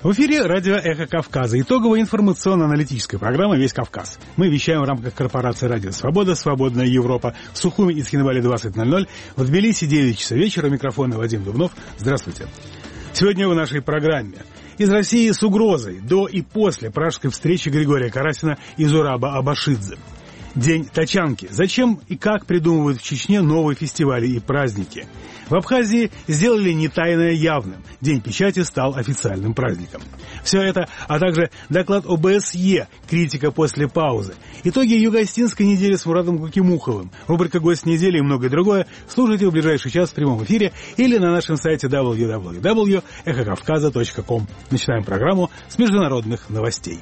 В эфире радио «Эхо Кавказа». Итоговая информационно-аналитическая программа «Весь Кавказ». Мы вещаем в рамках корпорации «Радио Свобода», «Свободная Европа», в Сухуми и Цхинвале 20:00, в Тбилиси 9 часов вечера. Микрофон Вадим Дубнов. Здравствуйте. Сегодня в нашей программе. Из России с угрозой до и после пражской встречи Григория Карасина и Зураба Абашидзе. День тачанки. Зачем и как придумывают в Чечне новые фестивали и праздники? В Абхазии сделали не тайное явным. День печати стал официальным праздником. Все это, а также доклад ОБСЕ, критика после паузы. Итоги Юго-Остинской недели с Мурадом Кукимуховым. Рубрика «Гость недели» и многое другое слушайте в ближайший час в прямом эфире или на нашем сайте www.эхокавказа.ком. Начинаем программу с международных новостей.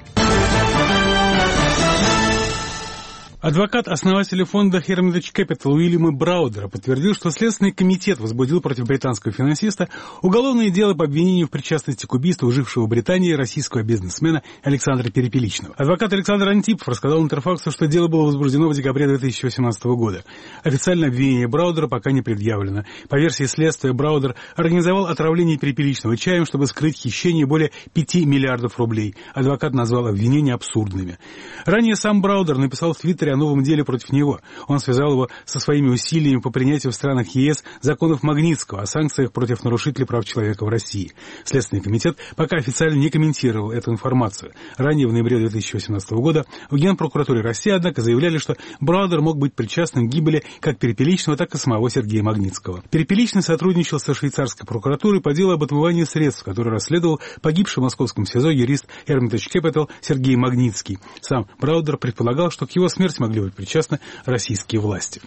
Адвокат основателя фонда Hermitage Capital Уильяма Браудера подтвердил, что Следственный комитет возбудил против британского финансиста уголовное дело по обвинению в причастности к убийству жившего в Британии российского бизнесмена Александра Перепеличного. Адвокат Александр Антипов рассказал Интерфаксу, что дело было возбуждено в декабре 2018 года. Официальное обвинение Браудера пока не предъявлено. По версии следствия, Браудер организовал отравление Перепеличного чаем, чтобы скрыть хищение более 5 миллиардов рублей. Адвокат назвал обвинения абсурдными. Ранее сам Браудер написал в Твиттере о новом деле против него. Он связал его со своими усилиями по принятию в странах ЕС законов Магнитского о санкциях против нарушителей прав человека в России. Следственный комитет пока официально не комментировал эту информацию. Ранее, в ноябре 2018 года, в Генпрокуратуре России, однако, заявляли, что Браудер мог быть причастен к гибели как Перепеличного, так и самого Сергея Магнитского. Перепеличный сотрудничал со швейцарской прокуратурой по делу об отмывании средств, который расследовал погибший в московском СИЗО юрист Hermitage Capital Сергей Магнитский. Сам Браудер предполагал, что к его смерти могли быть причастны российские власти.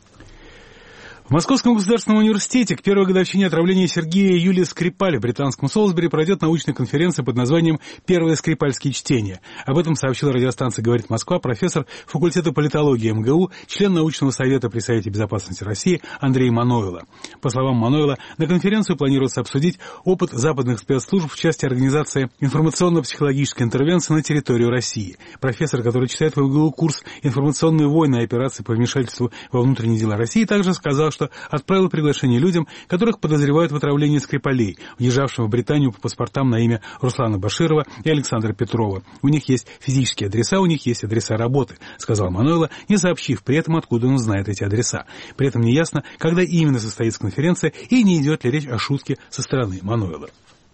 В Московском государственном университете к первой годовщине отравления Сергея и Юлии Скрипаль в британском Солсбери пройдет научная конференция под названием «Первые скрипальские чтения». Об этом сообщила радиостанция «Говорит Москва» профессор факультета политологии МГУ, член научного совета при Совете безопасности России Андрей Манойло. По словам Манойло, на конференцию планируется обсудить опыт западных спецслужб в части организации информационно-психологической интервенции на территорию России. Профессор, который читает в МГУ курс «Информационные войны и операции по вмешательству во внутренние дела России», также сказал, что отправил приглашение людям, которых подозревают в отравлении Скрипалей, уезжавшим в Британию по паспортам на имя Руслана Баширова и Александра Петрова. У них есть физические адреса, у них есть адреса работы, сказал Манойло, не сообщив при этом, откуда он знает эти адреса. При этом неясно, когда именно состоится конференция и не идет ли речь о шутке со стороны Манойло.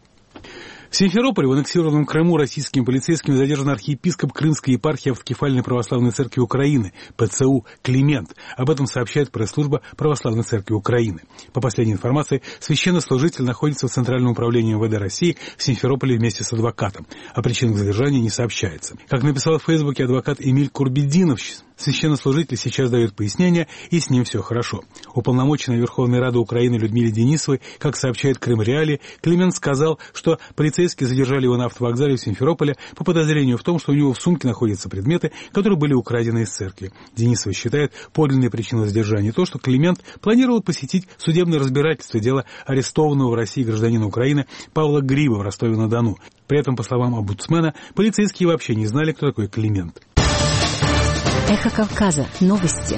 В Симферополе, в аннексированном Крыму, российскими полицейскими задержан архиепископ Крымской епархии Автокефальной православной церкви Украины, ПЦУ, Климент. Об этом сообщает пресс-служба Православной церкви Украины. По последней информации, священнослужитель находится в Центральном управлении МВД России в Симферополе вместе с адвокатом. О причинах задержания не сообщается. Как написал в Фейсбуке адвокат Эмиль Курбединов, священнослужитель сейчас дает пояснения, и с ним все хорошо. Уполномоченная Верховной Рады Украины Людмиле Денисовой, как сообщает Крым Реалии, Климент сказал, что полицейские задержали его на автовокзале в Симферополе по подозрению в том, что у него в сумке находятся предметы, которые были украдены из церкви. Денисова считает подлинной причиной задержания то, что Климент планировал посетить судебное разбирательство дела арестованного в России гражданина Украины Павла Гриба в Ростове-на-Дону. При этом, по словам омбудсмена, полицейские вообще не знали, кто такой Климент. Эхо Кавказа. Новости.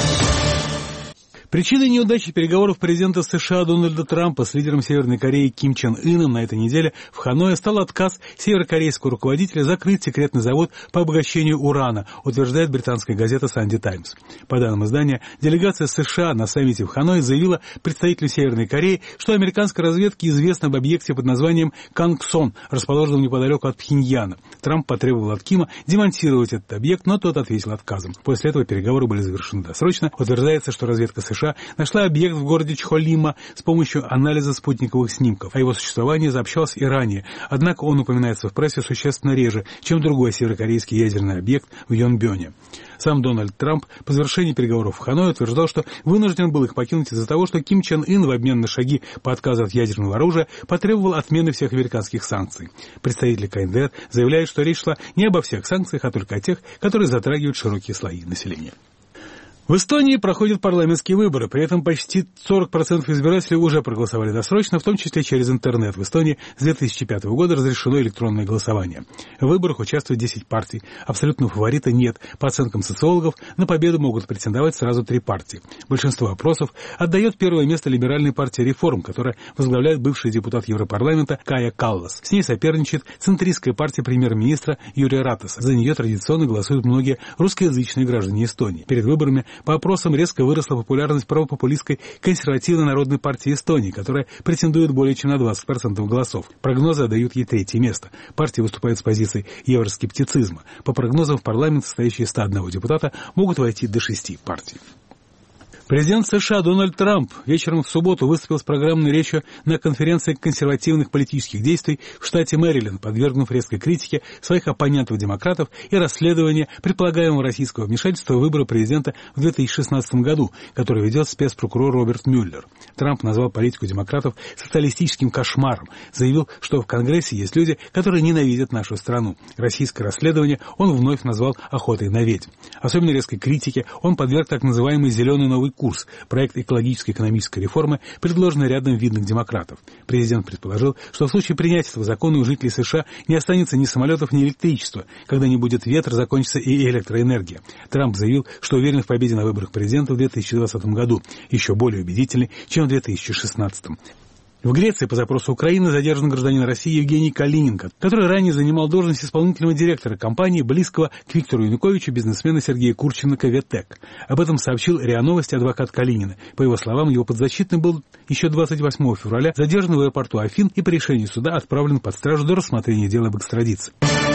Причиной неудачи переговоров президента США Дональда Трампа с лидером Северной Кореи Ким Чен Ыном на этой неделе в Ханое стал отказ северокорейского руководителя закрыть секретный завод по обогащению урана, утверждает британская газета «Санди Таймс». По данным издания, делегация США на саммите в Ханое заявила представителю Северной Кореи, что американской разведке известно об объекте под названием Кангсон, расположенном неподалеку от Пхеньяна. Трамп потребовал от Кима демонтировать этот объект, но тот ответил отказом. После этого переговоры были завершены досрочно. Утверждается, что разведка США нашла объект в городе Чхолима с помощью анализа спутниковых снимков. О его существовании сообщалось и ранее, однако он упоминается в прессе существенно реже, чем другой северокорейский ядерный объект в Йонбёне. Сам Дональд Трамп по завершении переговоров в Ханое утверждал, что вынужден был их покинуть из-за того, что Ким Чен Ын в обмен на шаги по отказу от ядерного оружия потребовал отмены всех американских санкций. Представители КНДР заявляют, что речь шла не обо всех санкциях, а только о тех, которые затрагивают широкие слои населения. В Эстонии проходят парламентские выборы, при этом почти 40% избирателей уже проголосовали досрочно, в том числе через интернет. В Эстонии с 2005 года разрешено электронное голосование. В выборах участвуют 10 партий. Абсолютного фаворита нет. По оценкам социологов, на победу могут претендовать сразу 3 партии. Большинство опросов отдает первое место либеральной партии «Реформ», которая возглавляет бывший депутат Европарламента Кая Каллас. С ней соперничает центристская партия премьер-министра Юрия Ратаса. За нее традиционно голосуют многие русскоязычные граждане Эстонии. Перед выборами по опросам резко выросла популярность правопопулистской консервативно-народной партии Эстонии, которая претендует более чем на 20% голосов. Прогнозы отдают ей 3-е место. Партия выступает с позицией евроскептицизма. По прогнозам, в парламент, состоящий из 101 депутата, могут войти до 6 партий. Президент США Дональд Трамп вечером в субботу выступил с программной речью на конференции консервативных политических действий в штате Мэриленд, подвергнув резкой критике своих оппонентов-демократов и расследования предполагаемого российского вмешательства в выборы президента в 2016 году, который ведет спецпрокурор Роберт Мюллер. Трамп назвал политику демократов социалистическим кошмаром, заявил, что в Конгрессе есть люди, которые ненавидят нашу страну. Российское расследование он вновь назвал охотой на ведьм. Особенно резкой критике он подверг так называемый «Зеленый новый курс», проект экологической и экономической реформы, предложенный рядом видных демократов. Президент предположил, что в случае принятия этого закона у жителей США не останется ни самолетов, ни электричества. Когда не будет ветра, закончится и электроэнергия. Трамп заявил, что уверен в победе на выборах президента в 2020 году, еще более убедительный, чем в 2016. В Греции по запросу Украины задержан гражданин России Евгений Калинин, который ранее занимал должность исполнительного директора компании, близкого к Виктору Януковичу, бизнесмена Сергея Курченко «Ветек». Об этом сообщил РИА Новости адвокат Калинина. По его словам, его подзащитный был еще 28 февраля задержан в аэропорту Афин и по решению суда отправлен под стражу до рассмотрения дела об экстрадиции.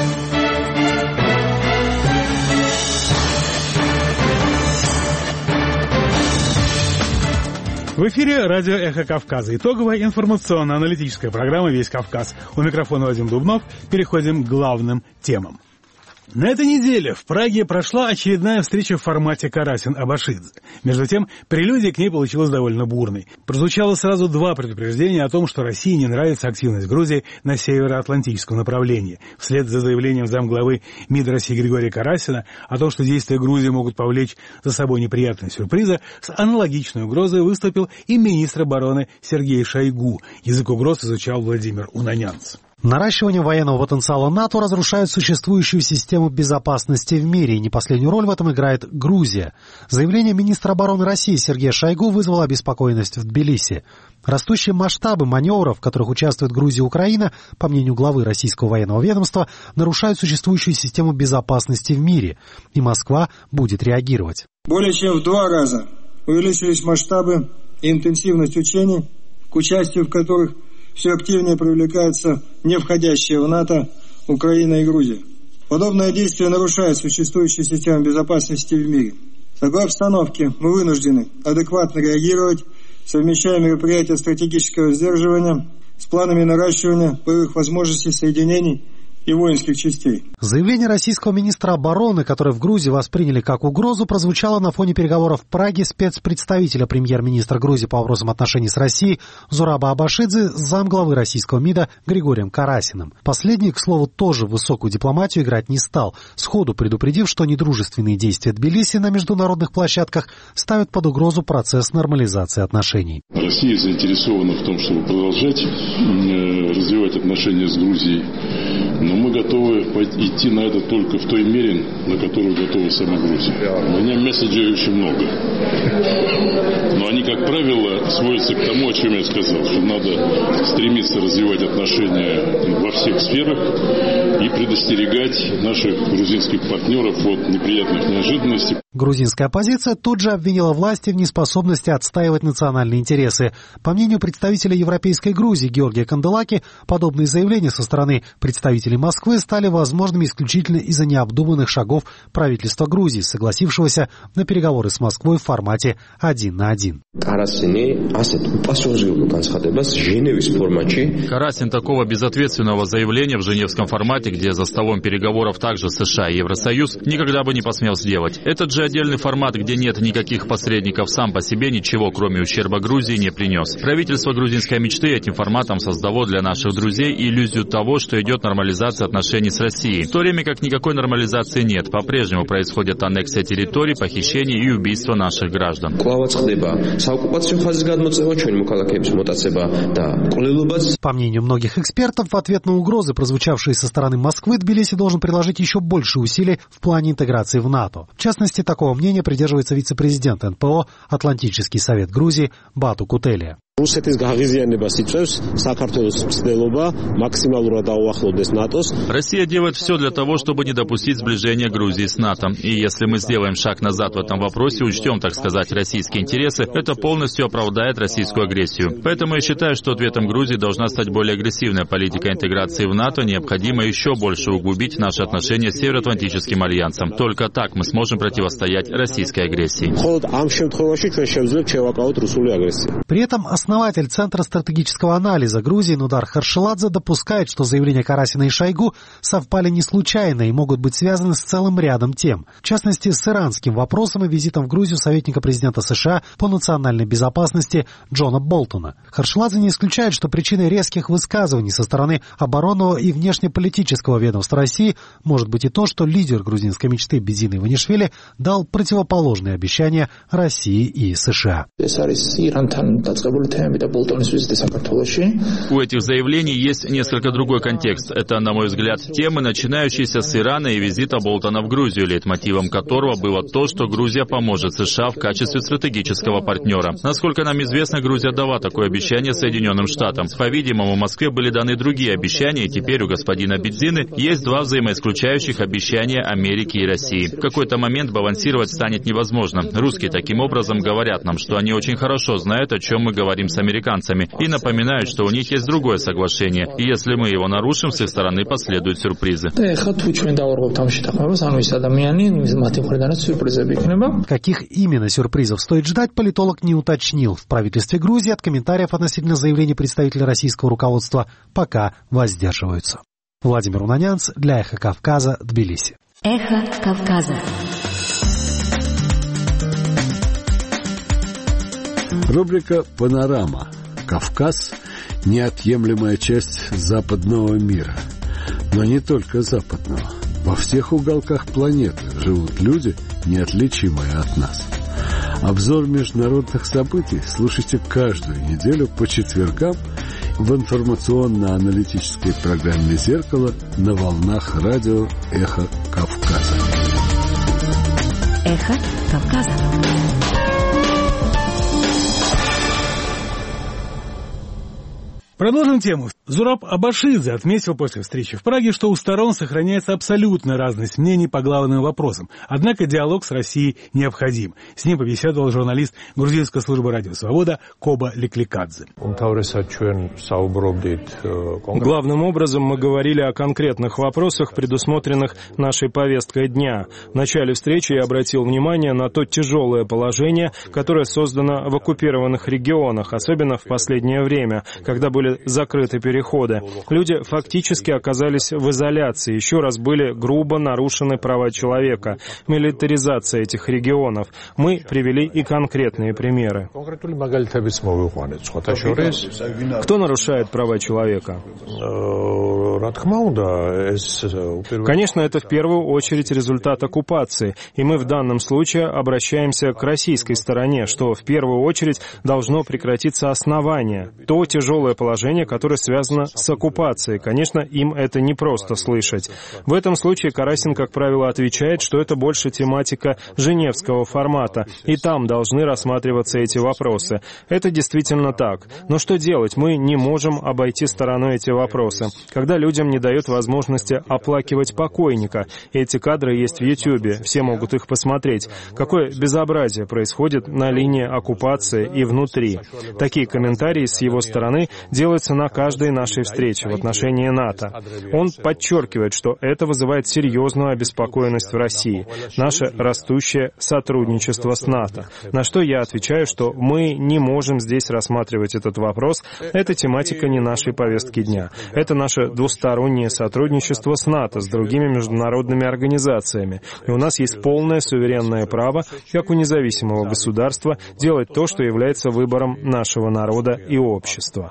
В эфире радио «Эхо Кавказа». Итоговая информационно-аналитическая программа «Весь Кавказ». У микрофона Вадим Дубнов. Переходим к главным темам. На этой неделе в Праге прошла очередная встреча в формате Карасин-Абашидзе. Между тем, прелюдия к ней получилась довольно бурной. Прозвучало сразу 2 предупреждения о том, что России не нравится активность Грузии на североатлантическом направлении. Вслед за заявлением замглавы МИД России Григория Карасина о том, что действия Грузии могут повлечь за собой неприятные сюрпризы, с аналогичной угрозой выступил и министр обороны Сергей Шойгу. Язык угроз изучал Владимир Унанянц. Наращивание военного потенциала НАТО разрушает существующую систему безопасности в мире, и не последнюю роль в этом играет Грузия. Заявление министра обороны России Сергея Шойгу вызвало обеспокоенность в Тбилиси. Растущие масштабы маневров, в которых участвует Грузия и Украина, по мнению главы российского военного ведомства, нарушают существующую систему безопасности в мире, и Москва будет реагировать. Более чем в 2 раза увеличились масштабы и интенсивность учений, к участию в которых все активнее привлекаются не входящие в НАТО Украина и Грузия. Подобное действие нарушает существующую систему безопасности в мире. В такой обстановке мы вынуждены адекватно реагировать, совмещая мероприятия стратегического сдерживания с планами наращивания боевых возможностей соединений и воинских частей. Заявление российского министра обороны, которое в Грузии восприняли как угрозу, прозвучало на фоне переговоров в Праге спецпредставителя премьер-министра Грузии по вопросам отношений с Россией Зураба Абашидзе с замглавы российского МИДа Григорием Карасиным. Последний, к слову, тоже в высокую дипломатию играть не стал, сходу предупредив, что недружественные действия Тбилиси на международных площадках ставят под угрозу процесс нормализации отношений. Россия заинтересована в том, чтобы продолжать развивать отношения с Грузией, но мы готовы идти на это только в той мере, на которую готова сама Грузия. У меня месседжей очень много. Но они, как правило, сводятся к тому, о чем я сказал, что надо стремиться развивать отношения во всех сферах и предостерегать наших грузинских партнеров от неприятных неожиданностей. Грузинская оппозиция тут же обвинила власти в неспособности отстаивать национальные интересы. По мнению представителя Европейской Грузии Георгия Канделаки, подобные заявления со стороны представителей Москвы стали возможными исключительно из-за необдуманных шагов правительства Грузии, согласившегося на переговоры с Москвой в формате 1 на 1. один. Карасин такого безответственного заявления в Женевском формате, где за столом переговоров также США и Евросоюз, никогда бы не посмел сделать. Этот же отдельный формат, где нет никаких посредников, сам по себе ничего, кроме ущерба Грузии, не принес. Правительство грузинской мечты этим форматом создало для наших друзей иллюзию того, что идет нормализация отношений с Россией. В то время как никакой нормализации нет. По-прежнему происходит аннексия территорий, похищение и убийство наших граждан. По мнению многих экспертов, в ответ на угрозы, прозвучавшие со стороны Москвы, Тбилиси должен приложить еще больше усилий в плане интеграции в НАТО. В частности, такого мнения придерживается вице-президент НПО «Атлантический совет Грузии» Бату Кутелия. Россия делает все для того, чтобы не допустить сближения Грузии с НАТО. И если мы сделаем шаг назад в этом вопросе, учтем, так сказать, российские интересы, это полностью оправдает российскую агрессию. Поэтому я считаю, что ответом Грузии должна стать более агрессивная политика интеграции в НАТО. Необходимо еще больше углубить наши отношения с Североатлантическим альянсом. Только так мы сможем противостоять российской агрессии. При этом основатель Центра стратегического анализа Грузии Нудар Харшеладзе допускает, что заявления Карасина и Шойгу совпали не случайно и могут быть связаны с целым рядом тем. В частности, с иранским вопросом и визитом в Грузию советника президента США по национальной безопасности Джона Болтона. Харшеладзе не исключает, что причиной резких высказываний со стороны оборонного и внешнеполитического ведомства России может быть и то, что лидер грузинской мечты Бедзин Иванишвили дал противоположные обещания России и США. У этих заявлений есть несколько другой контекст. Это, на мой взгляд, темы, начинающиеся с Ирана и визита Болтона в Грузию, лейтмотивом которого было то, что Грузия поможет США в качестве стратегического партнера. Насколько нам известно, Грузия дала такое обещание Соединенным Штатам. По-видимому, в Москве были даны другие обещания, и теперь у господина Бедзины есть два взаимоисключающих обещания Америки и России. В какой-то момент балансировать станет невозможно. Русские таким образом говорят нам, что они очень хорошо знают, о чем мы говорим с американцами, и напоминают, что у них есть другое соглашение, и если мы его нарушим, с их стороны последуют сюрпризы. Каких именно сюрпризов стоит ждать, политолог не уточнил. В правительстве Грузии от комментариев относительно заявлений представителей российского руководства пока воздерживаются. Владимир Унанянц для «Эхо Кавказа», Тбилиси. Эхо Кавказа. Рубрика «Панорама». Кавказ – неотъемлемая часть западного мира. Но не только западного. Во всех уголках планеты живут люди, неотличимые от нас. Обзор международных событий слушайте каждую неделю по четвергам в информационно-аналитической программе «Зеркало» на волнах радио «Эхо Кавказа». Эхо Кавказа. Продолжим тему. Зураб Абашидзе отметил после встречи в Праге, что у сторон сохраняется абсолютная разность мнений по главным вопросам. Однако диалог с Россией необходим. С ним побеседовал журналист грузинской службы «Радио Свобода» Коба Лекликадзе. Главным образом мы говорили о конкретных вопросах, предусмотренных нашей повесткой дня. В начале встречи я обратил внимание на то тяжелое положение, которое создано в оккупированных регионах, особенно в последнее время, когда были закрыты переходы. Люди фактически оказались в изоляции, еще раз были грубо нарушены права человека, милитаризация этих регионов. Мы привели и конкретные примеры. Кто нарушает права человека? Конечно, это в первую очередь результат оккупации, и мы в данном случае обращаемся к российской стороне, что в первую очередь должно прекратиться основание, то тяжелое положение, которое связано с оккупацией. Конечно, им это не просто слышать. В этом случае Карасин, как правило, отвечает, что это больше тематика женевского формата, и там должны рассматриваться эти вопросы. Это действительно так. Но что делать? Мы не можем обойти стороной эти вопросы. Когда людям не дают возможности оплакивать покойника, эти кадры есть в Ютьюбе, все могут их посмотреть. Какое безобразие происходит на линии оккупации и внутри. Такие комментарии с его стороны делают делается на каждой нашей встрече в отношении НАТО. Он подчеркивает, что это вызывает серьезную обеспокоенность в России, наше растущее сотрудничество с НАТО. На что я отвечаю, что мы не можем здесь рассматривать этот вопрос, эта тематика не нашей повестки дня. Это наше двустороннее сотрудничество с НАТО, с другими международными организациями. И у нас есть полное суверенное право, как у независимого государства, делать то, что является выбором нашего народа и общества.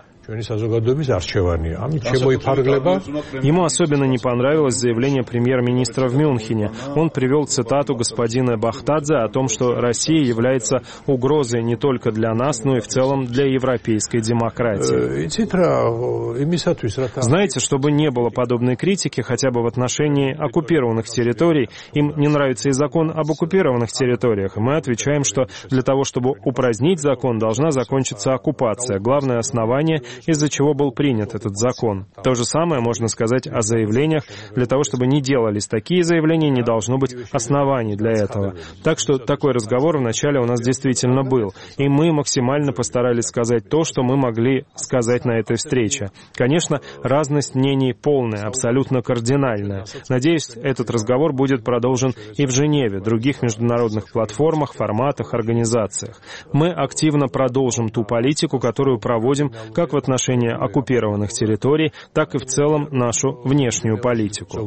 Ему особенно не понравилось заявление премьер-министра в Мюнхене. Он привел цитату господина Бахтадзе о том, что Россия является угрозой не только для нас, но и в целом для европейской демократии. Знаете, чтобы не было подобной критики хотя бы в отношении оккупированных территорий, им не нравится и закон об оккупированных территориях, и мы отвечаем, что для того, чтобы упразднить закон, должна закончиться оккупация. Главное основание, из-за чего был принят этот закон. То же самое можно сказать о заявлениях. Для того, чтобы не делались такие заявления, не должно быть оснований для этого. Так что такой разговор вначале у нас действительно был. И мы максимально постарались сказать то, что мы могли сказать на этой встрече. Конечно, разность мнений полная, абсолютно кардинальная. Надеюсь, этот разговор будет продолжен и в Женеве, других международных платформах, форматах, организациях. Мы активно продолжим ту политику, которую проводим как в отношении оккупированных территорий, так и в целом нашу внешнюю политику.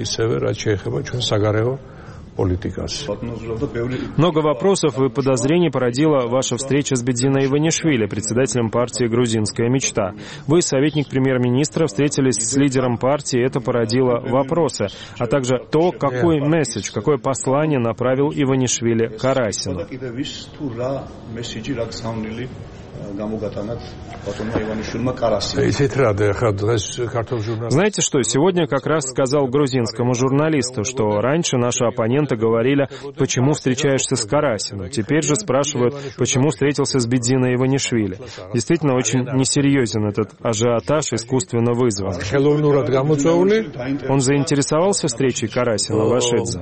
Много вопросов и подозрений породила ваша встреча с Бедзиной Иванишвили, председателем партии «Грузинская мечта». Вы, советник премьер-министра, встретились с лидером партии, это породило вопросы, а также то, какой месседж, какое послание направил Иванишвили Карасину. Знаете что, сегодня как раз сказал грузинскому журналисту, что раньше наши оппоненты говорили, почему встречаешься с Карасиным. Теперь же спрашивают, почему встретился с Бедзиной Иванишвили. Действительно, очень несерьезен этот ажиотаж, искусственно вызван. Он заинтересовался встречей Карасина-Вашидзе?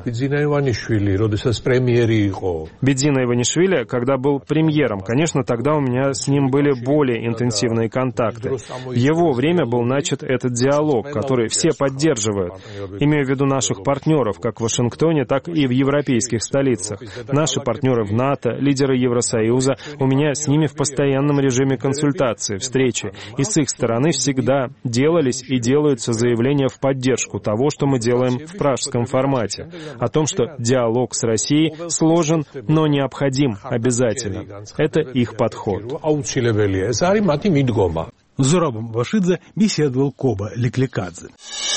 Бедзина Иванишвили, когда был премьером, конечно, тогда у меня с ним были более интенсивные контакты. В его время был начат этот диалог, который все поддерживают. Имею в виду наших партнеров, как в Вашингтоне, так и в европейских столицах. Наши партнеры в НАТО, лидеры Евросоюза, у меня с ними в постоянном режиме консультации, встречи. И с их стороны всегда делались и делаются заявления в поддержку того, что мы делаем в пражском формате. О том, что диалог с Россией сложен, но необходим обязательно. Это их подход. С Зурабом Абашидзе беседовал Коба Леклекадзе.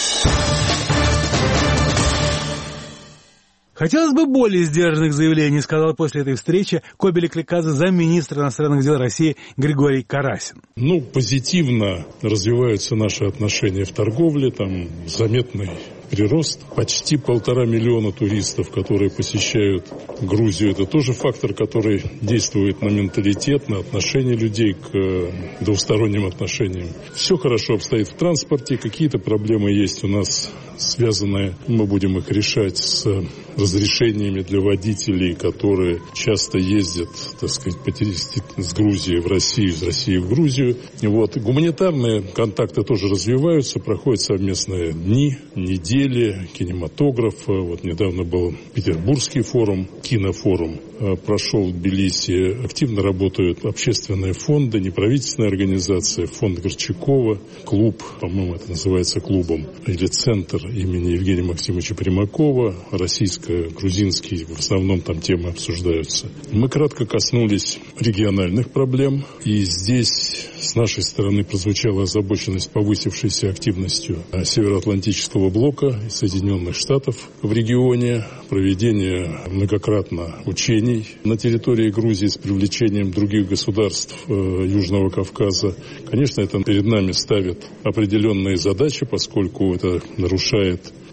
Хотелось бы более сдержанных заявлений, сказал после этой встречи Кобе Леклекадзе замминистра иностранных дел России Григорий Карасин. Позитивно развиваются наши отношения в торговле, там заметный прирост. Почти 1,5 миллиона туристов, которые посещают Грузию. Это тоже фактор, который действует на менталитет, на отношение людей к двусторонним отношениям. Все хорошо обстоит в транспорте. Какие-то проблемы есть у нас связанные. Мы будем их решать с разрешениями для водителей, которые часто ездят, так сказать, по туристике с Грузии в Россию, из России в Грузию. Гуманитарные контакты тоже развиваются, проходят совместные дни, недели, кинематограф. Недавно был Петербургский форум, кинофорум прошел в Тбилиси. Активно работают общественные фонды, неправительственные организации, фонд Горчакова, клуб, по-моему, это называется клубом, или центр имени Евгения Максимовича Примакова, российско-грузинский, в основном там темы обсуждаются. Мы кратко коснулись региональных проблем, и здесь с нашей стороны прозвучала озабоченность повысившейся активностью Североатлантического блока и Соединенных Штатов в регионе, проведение многократно учений на территории Грузии с привлечением других государств Южного Кавказа. Конечно, это перед нами ставит определенные задачи, поскольку это нарушает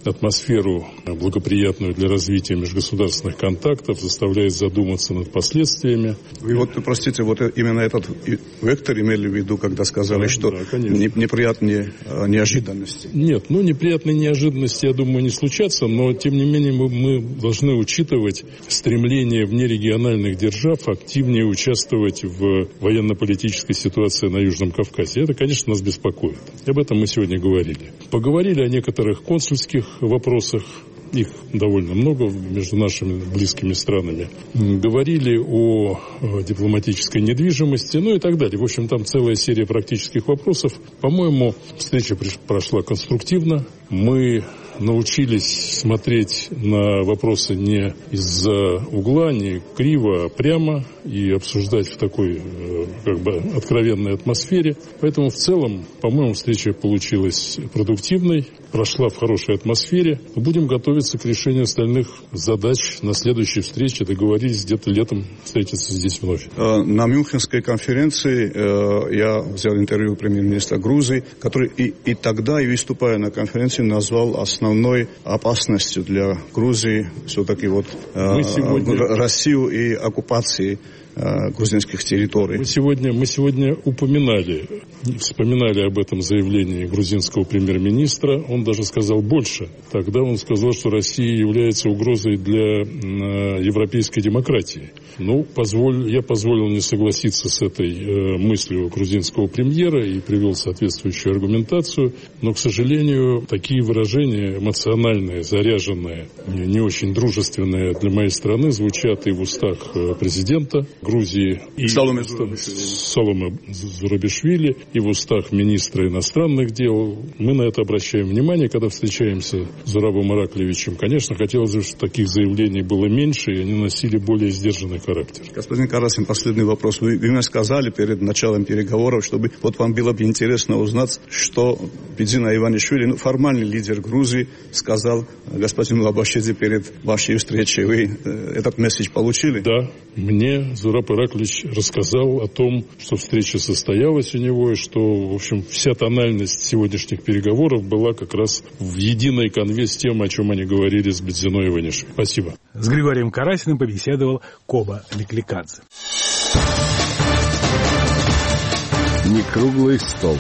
атмосферу благоприятную для развития межгосударственных контактов, заставляет задуматься над последствиями. Вы вот, простите, вот именно этот вектор имели в виду, когда сказали, что неприятные неожиданности? Нет, неприятные неожиданности, я думаю, не случатся, но, тем не менее, мы должны учитывать стремление внерегиональных держав активнее участвовать в военно-политической ситуации на Южном Кавказе. Это, конечно, нас беспокоит. Об этом мы сегодня говорили. Поговорили о некоторых консульских вопросах. Их довольно много между нашими близкими странами. Говорили о дипломатической недвижимости, и так далее. В общем, там целая серия практических вопросов. По-моему, встреча прошла конструктивно. Мы научились смотреть на вопросы не из-за угла, не криво, а прямо и обсуждать в такой откровенной атмосфере. Поэтому в целом, по-моему, встреча получилась продуктивной, прошла в хорошей атмосфере. Будем готовиться к решению остальных задач на следующей встрече. Договорились где-то летом встретиться здесь вновь. На Мюнхенской конференции я взял интервью премьер-министра Грузии, который и тогда, и выступая на конференции, назвал основной опасностью для Грузии все-таки Россию и оккупации грузинских территорий. Мы сегодня вспоминали об этом заявлении грузинского премьер-министра. Он даже сказал больше. Тогда он сказал, что Россия является угрозой для европейской демократии. Я позволил не согласиться с этой мыслью грузинского премьера и привел соответствующую аргументацию. Но, к сожалению, такие выражения эмоциональные, заряженные, не очень дружественные для моей страны звучат и в устах президента Грузии и Саломе Зурабишвили, и в устах министра иностранных дел. Мы на это обращаем внимание, когда встречаемся с Зурабом Ираклиевичем. Конечно, хотелось бы, чтобы таких заявлений было меньше, и они носили более сдержанный характер. Господин Карасин, последний вопрос. Вы мне сказали перед началом переговоров, чтобы вам было бы интересно узнать, что Бидзина Иванишвили, формальный лидер Грузии, сказал господину Абашидзе перед вашей встречей. Вы этот месседж получили? Да. Мне Зураб Ираклиевич рассказал о том, что встреча состоялась у него, и что, в общем, вся тональность сегодняшних переговоров была как раз в единой конве с тем, о чем они говорили с Бидзиной Иванишвили. Спасибо. С Григорием Карасиным побеседовал Коба Ликликадзе. Не круглый стол.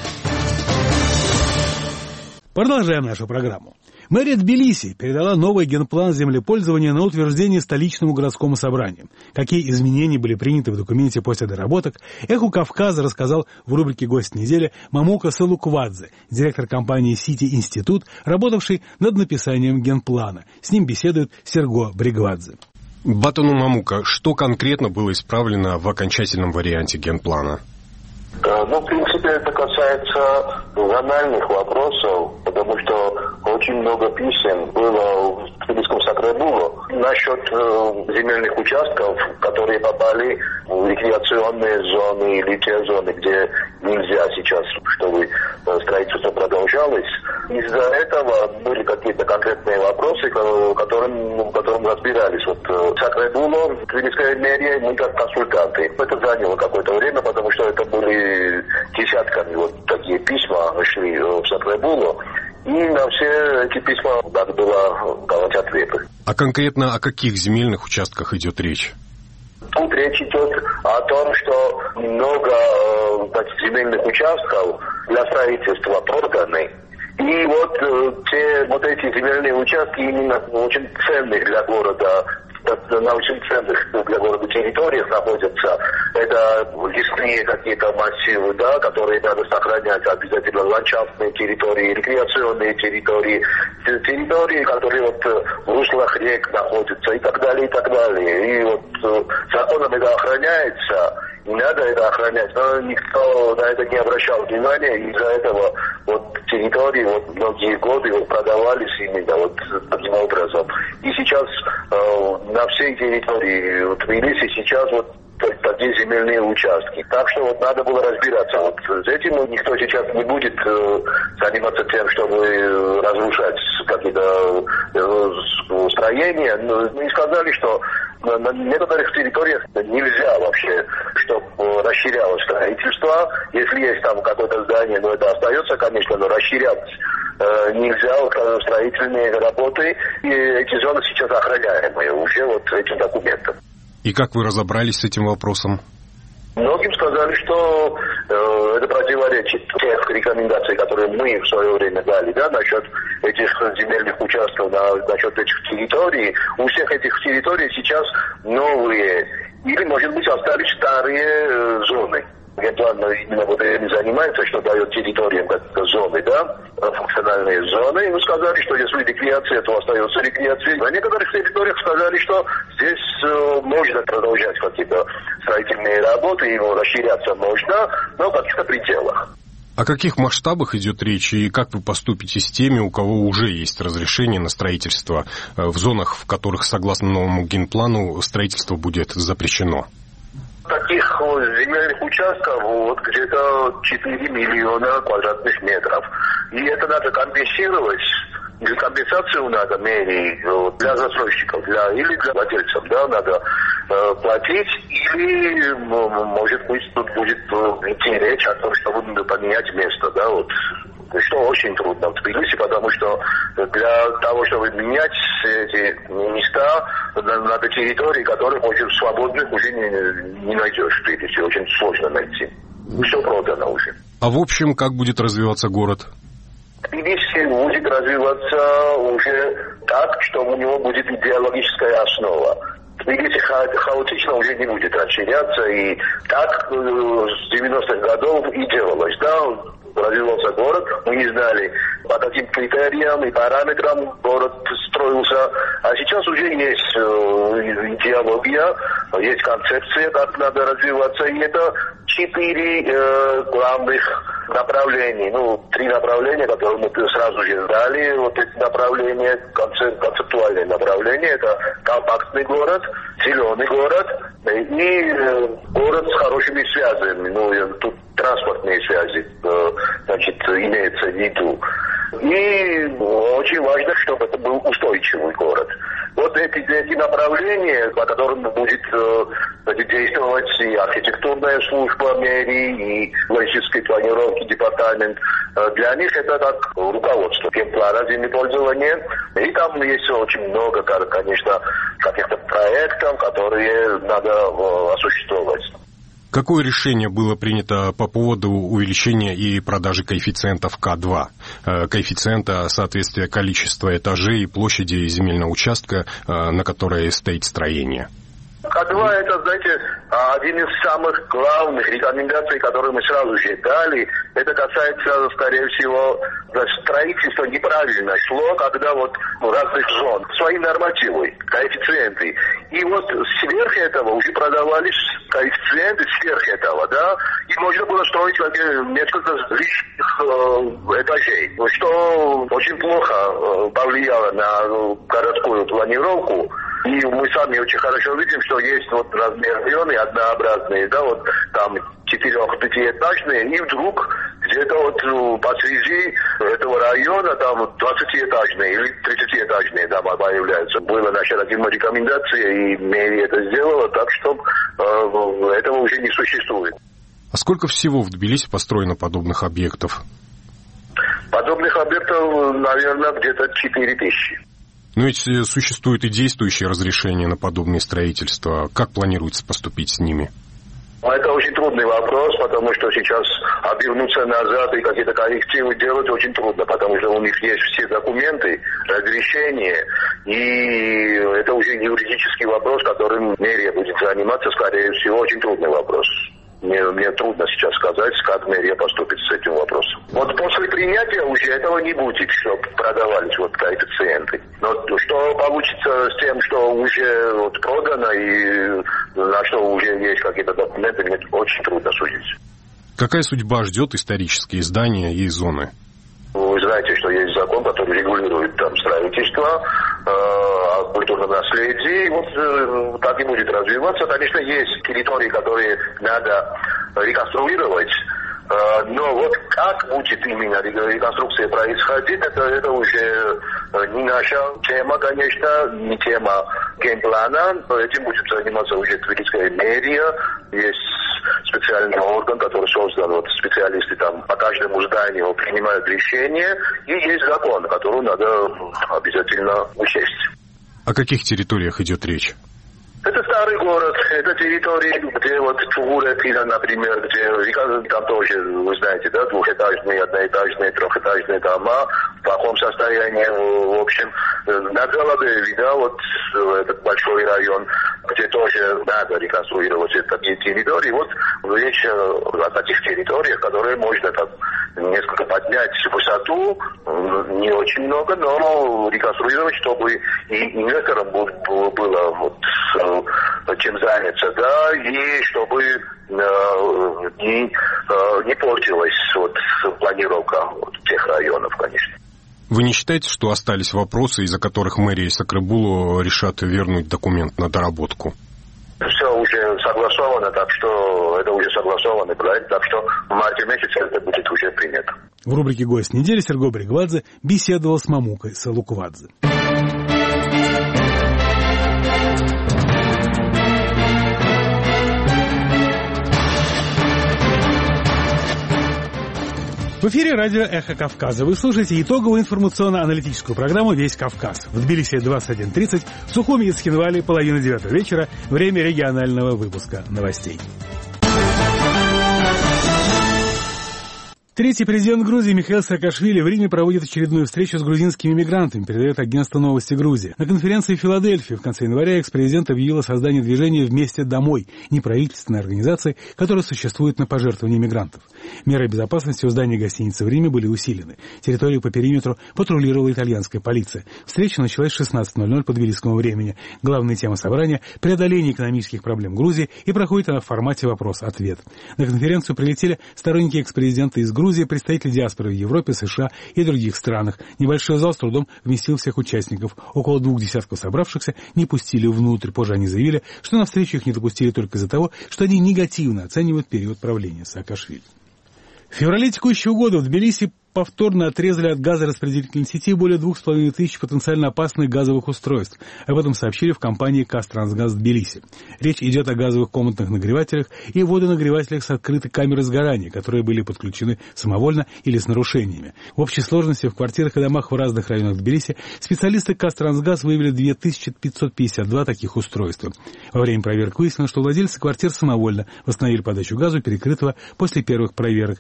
Продолжаем нашу программу. Мэрия Тбилиси передала новый генплан землепользования на утверждение столичному городскому собранию. Какие изменения были приняты в документе после доработок, «Эху Кавказа» рассказал в рубрике «Гость недели» Мамука Салуквадзе, директор компании «Сити Институт», работавший над написанием генплана. С ним беседует Серго Бригвадзе. Батону Мамука, что конкретно было исправлено в окончательном варианте генплана? В принципе, это касается зональных вопросов, потому что очень много писем было в Тбилисском Сакрабулу насчет земельных участков, которые попали в рекреационные зоны или те зоны, где нельзя сейчас, чтобы строительство продолжалось. Из-за этого были какие-то конкретные вопросы, которым разбирались. В Сакрабулу, в Тбилисской мэрии, мы как консультанты. Это заняло какое-то время, потому что это были десятками такие письма шли в Сакрабулу. И на все эти письма надо было давать ответы. А конкретно о каких земельных участках идет речь? Тут речь идет о том, что много земельных участков для строительства проданы. И эти земельные участки именно очень ценных для города, на очень ценных для города территориях находятся. Это лесные какие-то массивы, которые надо сохранять обязательно, ландшафтные территории, рекреационные территории, которые в руслах рек находятся и так далее, и так далее. И законом это охраняется, и надо это охранять, но никто на это не обращал внимания, и из-за этого территории многие годы продавались именно таким образом. И сейчас на всей территории Тбилиси сейчас такие земельные участки. Так что надо было разбираться. С этим никто сейчас не будет заниматься тем, чтобы разрушать какие-то строения. Мы сказали, что на некоторых территориях нельзя вообще, чтобы расширялось строительство. Если есть там какое-то здание, это остается, конечно, но расширять нельзя строительные работы, и эти зоны сейчас охраняемые уже вот этим документом. И как вы разобрались с этим вопросом? Многим сказали, что это противоречит тех рекомендаций, которые мы в свое время дали, да, насчет этих земельных участков, насчет этих территорий. У всех этих территорий сейчас новые, или, может быть, остались старые зоны. Генплан именно вот этим занимается, что дает территориям как зоны, да, функциональные зоны. И мы сказали, что если рекреация, то остается рекреация. На некоторых территориях сказали, что здесь можно продолжать какие-то строительные работы, и расширяться можно, но в каких-то пределах. О каких масштабах идет речь, и как вы поступите с теми, у кого уже есть разрешение на строительство в зонах, в которых, согласно новому генплану, строительство будет запрещено? Таких земельных участков вот где-то 4 миллиона квадратных метров. И это надо компенсировать. Для компенсации надо мерить для застройщиков, или для владельцев, да, надо платить, или, может быть, тут будет идти речь о том, чтобы поменять место, да, вот. Что очень трудно в Тбилиси, потому что для того, чтобы менять эти места, надо территории, которых очень свободных уже не найдешь в Тбилиси, очень сложно найти. Все продано уже. А в общем, как будет развиваться город? Тбилиси будет развиваться уже так, что у него будет идеологическая основа. Тбилиси хаотично уже не будет расширяться, и так с 90-х годов и делалось, да. Развивался город, мы не знали, по каким критериям и параметрам город строился. А сейчас уже есть идеология, есть концепция, как надо развиваться. И это 4 главных направлений. 3 направления, которые мы сразу же дали. Вот эти направления, концептуальные направления, это компактный город, зеленый город и город с хорошими связями. Тут транспортные связи, значит, имеется в виду. И очень важно, чтобы это был устойчивый город. Вот эти направления, по которым будет действовать и архитектурная служба мэрии, и логической планировки департамент, для них это как руководство генплана землепользования. И там есть очень много, конечно, каких-то проектов, которые надо осуществлять. Какое решение было принято по поводу увеличения и продажи коэффициентов К2? Коэффициента соответствия количества этажей и площади земельного участка, на которой стоит строение. К2 это, знаете, один из самых главных рекомендаций, которые мы сразу же дали. Это касается, скорее всего, строительства неправильно шло, когда вот в разных зон свои нормативы, коэффициенты. И вот сверх этого уже продавались коэффициенты сверх этого, да, и можно было строить несколько лишних этажей, что очень плохо повлияло на городскую планировку. И мы сами очень хорошо видим, что есть вот размер районы однообразные, да, вот там 4-5-этажные, и вдруг где-то вот посреди этого района там 20-этажные или 30-этажные дома появляются. Была наша рекомендация, и мэрия это сделала, так что этого уже не существует. А сколько всего в Тбилиси построено подобных объектов? Подобных объектов, наверное, где-то 4000. Но ведь существует и действующее разрешение на подобное строительство. Как планируется поступить с ними? Это очень трудный вопрос, потому что сейчас обернуться назад и какие-то коррективы делать очень трудно, потому что у них есть все документы, разрешения, и это уже юридический вопрос, которым мэрия будет заниматься, скорее всего, очень трудный вопрос. Мне трудно сейчас сказать, как мэрия поступит с этим вопросом. Вот после принятия уже этого не будет, чтобы продавались вот коэффициенты. Но что получится с тем, что уже вот продано и на что уже есть какие-то документы, мне очень трудно судить. Какая судьба ждет исторические здания и зоны? Вы знаете, что есть закон, который регулирует там строительство, культурном наследии. Вот так и будет развиваться. Конечно, есть территории, которые надо реконструировать, но вот как будет именно реконструкция происходить, это уже не наша тема, конечно, не тема генплана. Этим будет заниматься уже Тбилисская мэрия. Есть специальный орган, который создан, вот специалисты там по каждому зданию принимают решения, и есть закон, который надо обязательно учесть. О каких территориях идет речь? Это старый город, это территории, где вот Чугуретина, например, где там тоже, вы знаете, да, двухэтажные, одноэтажные, трехэтажные дома в плохом состоянии, в общем. На Голубеве, да, вот этот большой район, где тоже надо реконструировать такие территории. Вот речь о таких территориях, которые можно там несколько поднять в высоту, не очень много, но реконструировать, чтобы и инвесторам было вот чем заняться, да, и чтобы не портилась вот планировка вот тех районов, конечно. Вы не считаете, что остались вопросы, из-за которых мэрия Сакрабулу решат вернуть документ на доработку? Все уже согласовано, так что это уже согласованный проект, так что в марте месяце это будет уже принято. В рубрике «Гость недели» Серго Бригвадзе беседовал с Мамукой Салуквадзе. В эфире радио «Эхо Кавказа». Вы слушаете итоговую информационно-аналитическую программу «Весь Кавказ». В Тбилиси 21:30, в Сухуми и Цхинвали 8:30 вечера. Время регионального выпуска новостей. Третий президент Грузии Михаил Саакашвили в Риме проводит очередную встречу с грузинскими мигрантами, передает агентство «Новости Грузии». На конференции в Филадельфии в конце января экс-президент объявил о создании движения «Вместе домой», неправительственной организации, которая существует на пожертвования мигрантов. Меры безопасности у здания гостиницы в Риме были усилены. Территорию по периметру патрулировала итальянская полиция. Встреча началась в 16:00 по тбилисскому времени. Главная тема собрания – преодоление экономических проблем Грузии, и проходит она в формате вопрос-ответ. На конференцию прилетели сторонники экс-президента из Грузии, представители диаспоры в Европе, США и других странах. Небольшой зал с трудом вместил всех участников. Около 2 десятков собравшихся не пустили внутрь. Позже они заявили, что на встречу их не допустили только из-за того, что они негативно оценивают период правления Саакашвили. В феврале текущего года в Тбилиси повторно отрезали от газораспределительной сети более 2500 потенциально опасных газовых устройств. Об этом сообщили в компании «Казтрансгаз Тбилиси». Речь идет о газовых комнатных нагревателях и водонагревателях с открытой камерой сгорания, которые были подключены самовольно или с нарушениями. В общей сложности в квартирах и домах в разных районах Тбилиси специалисты «Казтрансгаз» выявили 2552 таких устройства. Во время проверок выяснилось, что владельцы квартир самовольно восстановили подачу газу, перекрытого после первых проверок.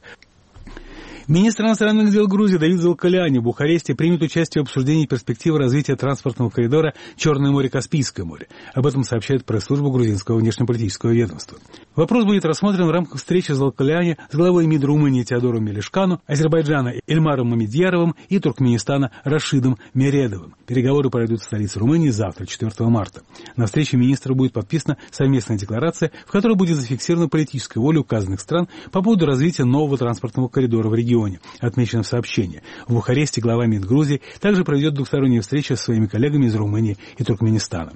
Министр иностранных дел Грузии Давид Залкаляни в Бухаресте примет участие в обсуждении перспективы развития транспортного коридора Черное море-Каспийское море. Об этом сообщает пресс-служба грузинского внешнеполитического ведомства. Вопрос будет рассмотрен в рамках встречи Залкаляни с главой МИД Румынии Теодором Мелишкану, Азербайджана Эльмаром Мамедьяровым и Туркменистана Рашидом Мередовым. Переговоры пройдут в столице Румынии завтра, 4 марта. На встрече министра будет подписана совместная декларация, в которой будет зафиксирована политическая воля указанных стран по поводу развития нового транспортного коридора в регионе. Отмечено в сообщении. В Бухаресте глава МИД Грузии также проведет двухсторонние встречи со своими коллегами из Румынии и Туркменистана.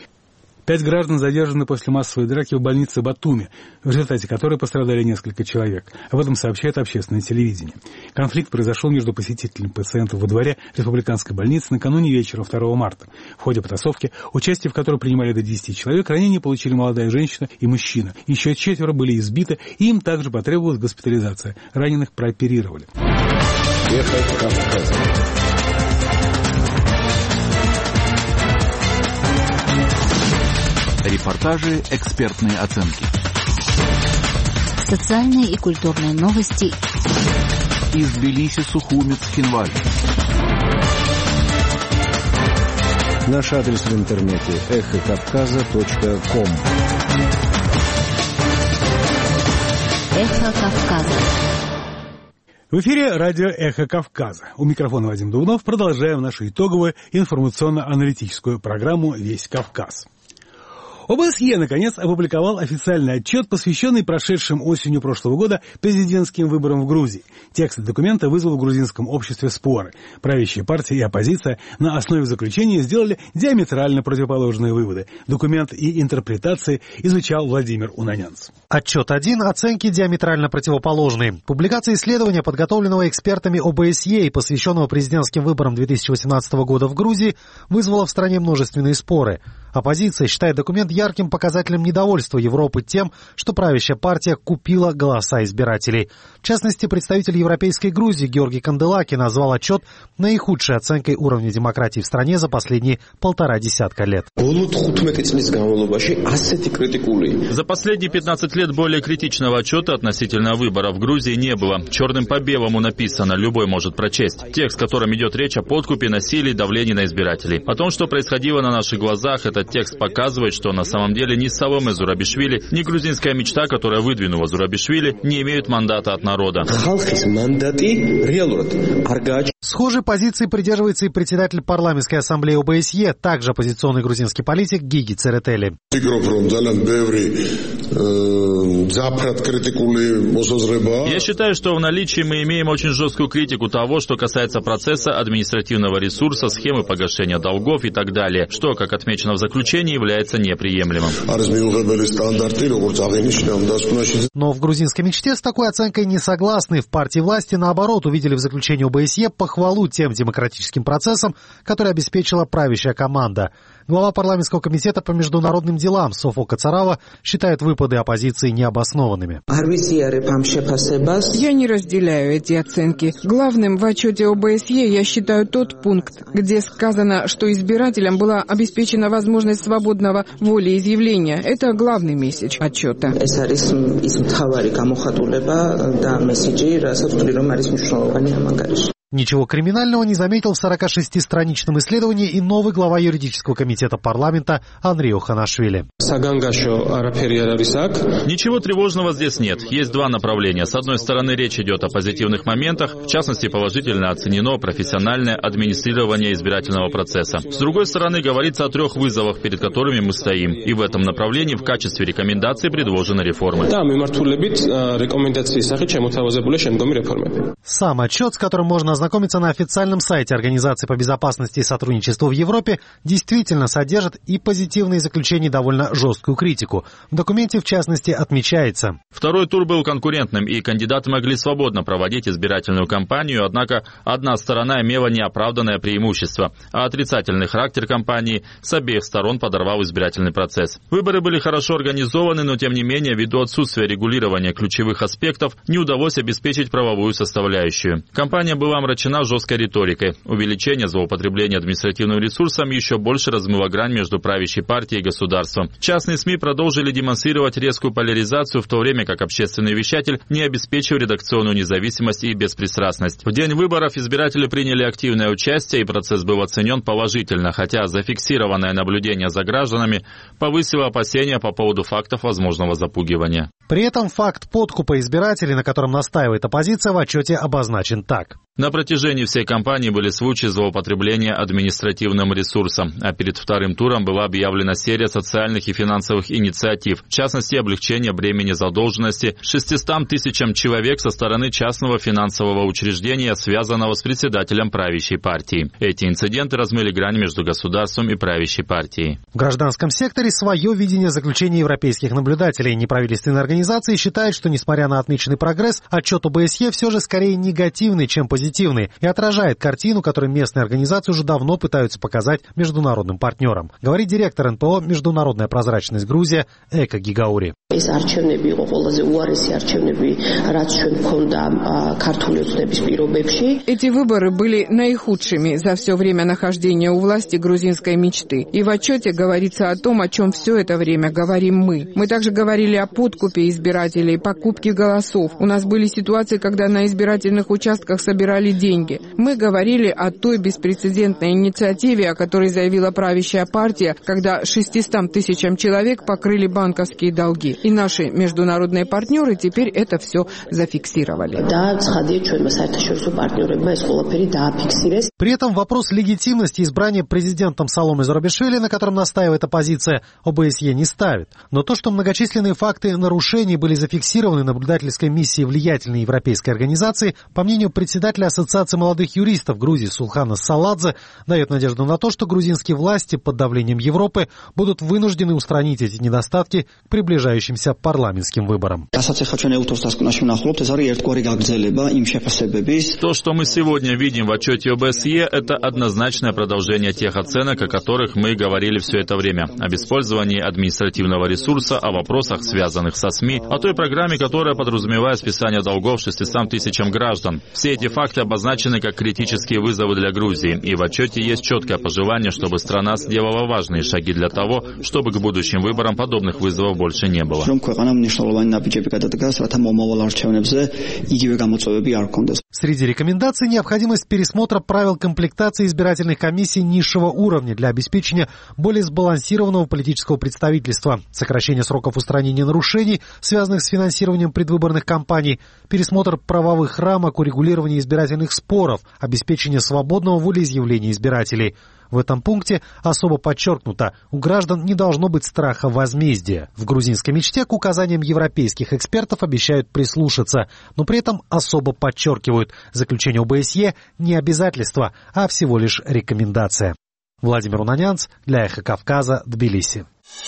5 граждан задержаны после массовой драки в больнице Батуми, в результате которой пострадали несколько человек. Об этом сообщает общественное телевидение. Конфликт произошел между посетителями пациентов во дворе республиканской больницы накануне вечера 2 марта. В ходе потасовки, участие в которой принимали до 10 человек, ранения получили молодая женщина и мужчина. Еще 4 были избиты, и им также потребовалась госпитализация. Раненых прооперировали. Репортажи, экспертные оценки. Социальные и культурные новости. Из Тбилиси, Сухуми, Цхинвали. Наш адрес в интернете эхокавказа.ком. Эхо Кавказа. В эфире радио «Эхо Кавказа». У микрофона Вадим Дубнов. Продолжаем нашу итоговую информационно-аналитическую программу «Весь Кавказ». ОБСЕ, наконец, опубликовал официальный отчет, посвященный прошедшим осенью прошлого года президентским выборам в Грузии. Текст документа вызвал в грузинском обществе споры. Правящая партия и оппозиция на основе заключения сделали диаметрально противоположные выводы. Документ и интерпретации изучал Владимир Унанянц. Отчет 1. Оценки диаметрально противоположные. Публикация исследования, подготовленного экспертами ОБСЕ и посвященного президентским выборам 2018 года в Грузии, вызвала в стране множественные споры. Оппозиция считает документ ярким показателем недовольства Европы тем, что правящая партия купила голоса избирателей. В частности, представитель европейской Грузии Георгий Канделаки назвал отчет наихудшей оценкой уровня демократии в стране за последние 1,5 десятка лет. За последние 15 лет более критичного отчета относительно выборов в Грузии не было. Черным по белому написано, любой может прочесть. Текст, в котором идет речь о подкупе, насилии, давлении на избирателей. О том, что происходило на наших глазах, этот текст показывает, что на самом деле ни Саломе Зурабишвили, ни грузинская мечта, которая выдвинула Зурабишвили, не имеют мандата от народа. Схожей позиции придерживается и председатель парламентской ассамблеи ОБСЕ, также оппозиционный грузинский политик Гиги Церетели. Я считаю, что в наличии мы имеем очень жесткую критику того, что касается процесса административного ресурса, схемы погашения долгов и так далее, что, как отмечено в заключении, является неприемлемым. Но в грузинской мечте с такой оценкой не согласны. В партии власти, наоборот, увидели в заключении ОБСЕ похвалу тем демократическим процессам, которые обеспечила правящая команда. Глава парламентского комитета по международным делам Софо Кацарава считает выпады оппозиции необоснованными. Я не разделяю эти оценки. Главным в отчете ОБСЕ я считаю тот пункт, где сказано, что избирателям была обеспечена возможность свободного волеизъявления. Это главный месседж отчета. Ничего криминального не заметил в 46-страничном исследовании и новый глава юридического комитета парламента Андрей Оханашвили. Ничего тревожного здесь нет. Есть два направления. С одной стороны, речь идет о позитивных моментах, в частности, положительно оценено профессиональное администрирование избирательного процесса. С другой стороны, говорится о 3 вызовах, перед которыми мы стоим. И в этом направлении в качестве рекомендаций предложены реформы. Сам отчет, с которым можно ознакомиться на официальном сайте Организации по безопасности и сотрудничеству в Европе, действительно содержит и позитивные заключения, и довольно жесткую критику. В документе, в частности, отмечается: второй тур был конкурентным, и кандидаты могли свободно проводить избирательную кампанию, однако одна сторона имела неоправданное преимущество, а отрицательный характер кампании с обеих сторон подорвал избирательный процесс. Выборы были хорошо организованы, но тем не менее, ввиду отсутствия регулирования ключевых аспектов, не удалось обеспечить правовую составляющую. Кампания была омрачена жесткой риторикой. Увеличение злоупотребления административным ресурсом еще больше размыло грань между правящей партией и государством. Частные СМИ продолжили демонстрировать резкую поляризацию, в то время как общественный вещатель не обеспечил редакционную независимость и беспристрастность. В день выборов избиратели приняли активное участие, и процесс был оценен положительно, хотя зафиксированное наблюдение за гражданами повысило опасения по поводу фактов возможного запугивания. При этом факт подкупа избирателей, на котором настаивает оппозиция, в отчете обозначен так. На протяжении всей кампании были случаи злоупотребления административным ресурсом, а перед вторым туром была объявлена серия социальных и финансовых инициатив, в частности, облегчение бремени задолженности 600 тысячам человек со стороны частного финансового учреждения, связанного с председателем правящей партии. Эти инциденты размыли грань между государством и правящей партией. В гражданском секторе свое видение заключения европейских наблюдателей. Неправительственные организации считают, что, несмотря на отмеченный прогресс, отчет ОБСЕ все же скорее негативный, чем позитивный, и отражает картину, которую местные организации уже давно пытаются показать международным партнерам, говорит директор НПО «Международная прозрачность Грузия» Эка Гигаури. Эти выборы были наихудшими за все время нахождения у власти грузинской мечты. И в отчете говорится о том, о чем все это время говорим мы. Мы также говорили о подкупе избирателей, покупке голосов. У нас были ситуации, когда на избирательных участках собирали деньги. Мы говорили о той беспрецедентной инициативе, о которой заявила правящая партия, когда 600 тысячам человек покрыли банковские долги. И наши международные партнеры теперь это все зафиксировали. При этом вопрос легитимности избрания президентом Саломе Зурабишвили, на котором настаивает оппозиция, ОБСЕ не ставит. Но то, что многочисленные факты нарушений были зафиксированы наблюдательской миссией влиятельной европейской организации, по мнению председателя Ассоциации Ассоциации молодых юристов Грузии Сулхана Саладзе дает надежду на то, что грузинские власти под давлением Европы будут вынуждены устранить эти недостатки к приближающимся парламентским выборам. То, что мы сегодня видим в отчете ОБСЕ, это однозначное продолжение тех оценок, о которых мы говорили все это время. Об использовании административного ресурса, о вопросах, связанных со СМИ, о той программе, которая подразумевает списание долгов 600 тысячам граждан. Все эти факты обозначены как критические вызовы для Грузии, и в отчете есть четкое пожелание, чтобы страна сделала важные шаги для того, чтобы к будущим выборам подобных вызовов больше не было. Среди рекомендаций необходимость пересмотра правил комплектации избирательных комиссий низшего уровня для обеспечения более сбалансированного политического представительства, сокращение сроков устранения нарушений, связанных с финансированием предвыборных кампаний, пересмотр правовых рамок урегулирования избирательных споров, обеспечение свободного волеизъявления избирателей. В этом пункте особо подчеркнуто, у граждан не должно быть страха возмездия. В грузинской мечте к указаниям европейских экспертов обещают прислушаться, но при этом особо подчеркивают, заключение ОБСЕ не обязательство, а всего лишь рекомендация. Владимир Унанянц для Эхо Кавказа, Тбилиси.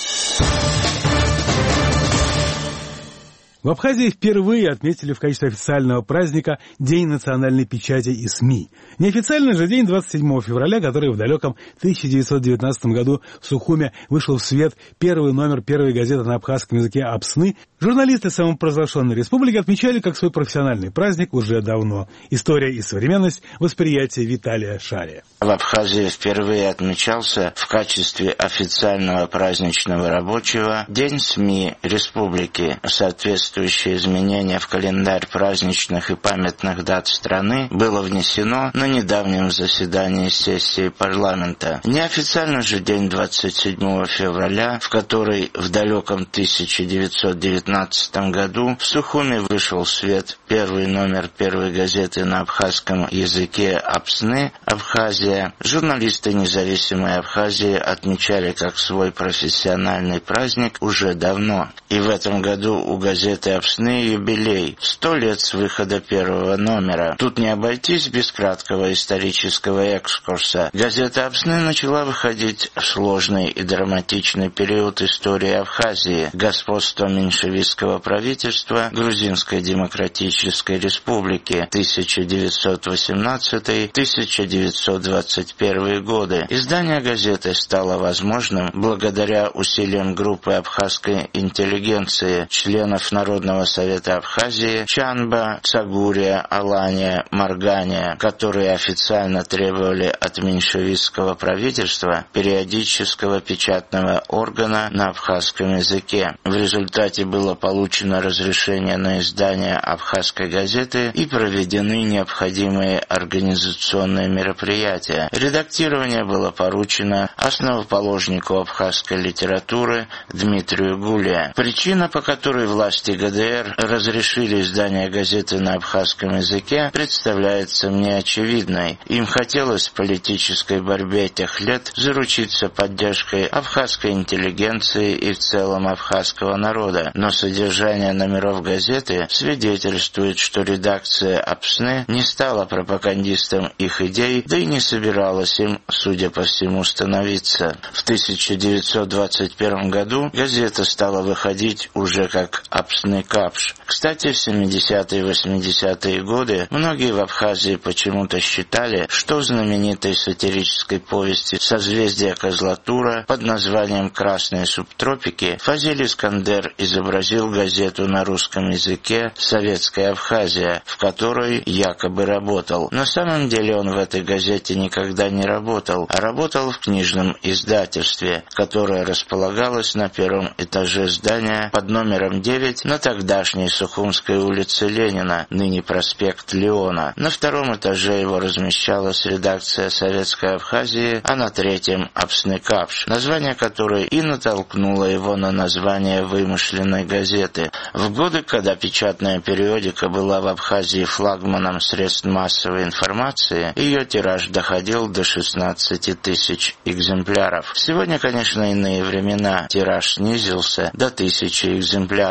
В Абхазии впервые отметили в качестве официального праздника День национальной печати и СМИ. Неофициальный же день 27 февраля, который в далеком 1919 году в Сухуме вышел в свет первый номер первой газеты на абхазском языке «Апсны», журналисты самопровозглашенной республики отмечали как свой профессиональный праздник уже давно. История и современность восприятия Виталия Шария. В Абхазии впервые отмечался в качестве официального праздничного рабочего День СМИ республики. Соответствующее изменение в календарь праздничных и памятных дат страны было внесено на недавнем заседании сессии парламента. Неофициально же день 27 февраля, в который в далеком 1919 году в Сухуме вышел в свет первый номер первой газеты на абхазском языке «Апсны», Абхазия, журналисты независимой Абхазии отмечали как свой профессиональный праздник уже давно. И в этом году у газеты «Апсны» юбилей – 100 лет с выхода первого номера. Тут не обойтись без краткого исторического экскурса. Газета «Апсны» начала выходить в сложный и драматичный период истории Абхазии, господства меньшевистского правительства Грузинской Демократической Республики 1918-1921 годы. Издание газеты стало возможным благодаря усилиям группы абхазской интеллигенции, членов Народного совета Абхазии Чанба, Цагурия, Алания, Маргания, которые официально требовали от меньшевистского правительства периодического печатного органа на абхазском языке. В результате было получено разрешение на издание абхазской газеты и проведены необходимые организационные мероприятия. Редактирование было поручено основоположнику абхазской литературы Дмитрию Гулия. Причина, по которой власти ГДР разрешили издание газеты на абхазском языке, представляется мне очевидной. Им хотелось в политической борьбе тех лет заручиться поддержкой абхазской интеллигенции и в целом абхазского народа. Но содержание номеров газеты свидетельствует, что редакция «Апсны» не стала пропагандистом их идей, да и не собиралась им, судя по всему, становиться. В 1921 году газета стала выходить уже как «Апсны Капш». Кстати, в 70-е и 80-е годы многие в Абхазии почему-то считали, что в знаменитой сатирической повести «Созвездие Козлатура» под названием «Красные субтропики» Фазиль Искандер изобразил газету на русском языке «Советская Абхазия», в которой якобы работал. На самом деле он в этой газете никогда не работал, а работал в книжном издательстве, которое располагалось на первом этаже здания под номером 9 на тогдашней Сухумской улице Ленина, ныне проспект Леона. На втором этаже его размещалась редакция «Советской Абхазии», а на третьем «Апсны Капш», название которой и натолкнуло его на название вымышленной газеты. В годы, когда печатная периодика была в Абхазии флагманом средств массовой информации, ее тираж доходил до 16 тысяч экземпляров. Сегодня, конечно, иные времена. Тираж снизился до 1000 экземпляров. Причем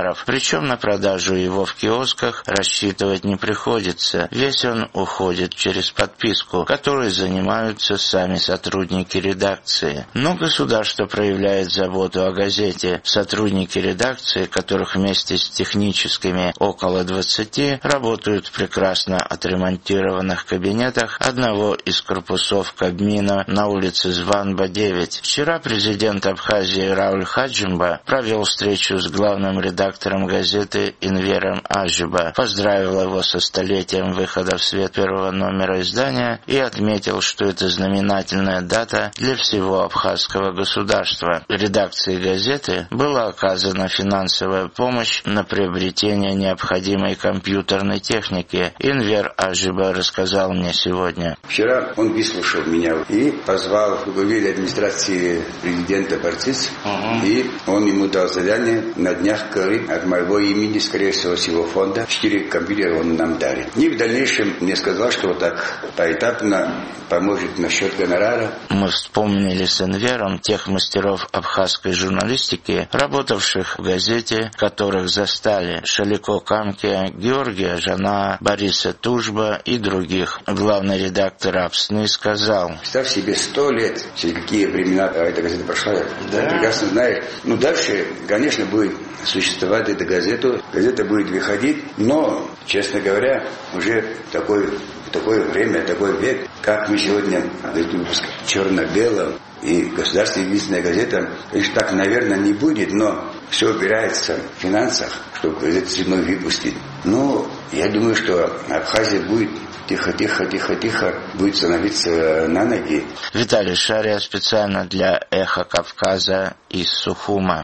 Причем на продажу его в киосках рассчитывать не приходится. Весь он уходит через подписку, которой занимаются сами сотрудники редакции. Но государство проявляет заботу о газете. Сотрудники редакции, которых вместе с техническими около 20, работают в прекрасно отремонтированных кабинетах одного из корпусов Кабмина на улице Званба, 9. Вчера президент Абхазии Рауль Хаджимба провел встречу с главным редактором газеты Инвером Ажиба, поздравил его со столетием выхода в свет первого номера издания и отметил, что это знаменательная дата для всего абхазского государства. Редакции газеты была оказана финансовая помощь на приобретение необходимой компьютерной техники. Инвер Ажиба рассказал мне сегодня. Вчера он выслушал меня и позвал руководителя администрации президента Барциц, и он ему дал задание на днях от моего имени, скорее всего, с его фонда, 4 компьютера он нам дарит. И в дальнейшем мне сказал, что вот так поэтапно поможет насчет гонорара. Мы вспомнили с Энвером тех мастеров абхазской журналистики, работавших в газете, которых застали: Шалико Камке, Георгия Жана, Бориса Тужба и других. Главный редактор Апсны сказал: «Представь себе 100 лет, через какие времена эта газета прошла. Да. Прекрасно знаешь. Ну, дальше, конечно, будет существовать эта газета. Газета будет выходить, но, честно говоря, уже такое время, такой век, как мы сегодня в черно-белом, и государственная единственная газета, конечно, так, наверное, не будет, но все упирается в финансах, чтобы газету цветной выпустить. Но я думаю, что Абхазия будет тихо будет становиться на ноги. Виталий Шария специально для «Эхо Кавказа» из Сухума.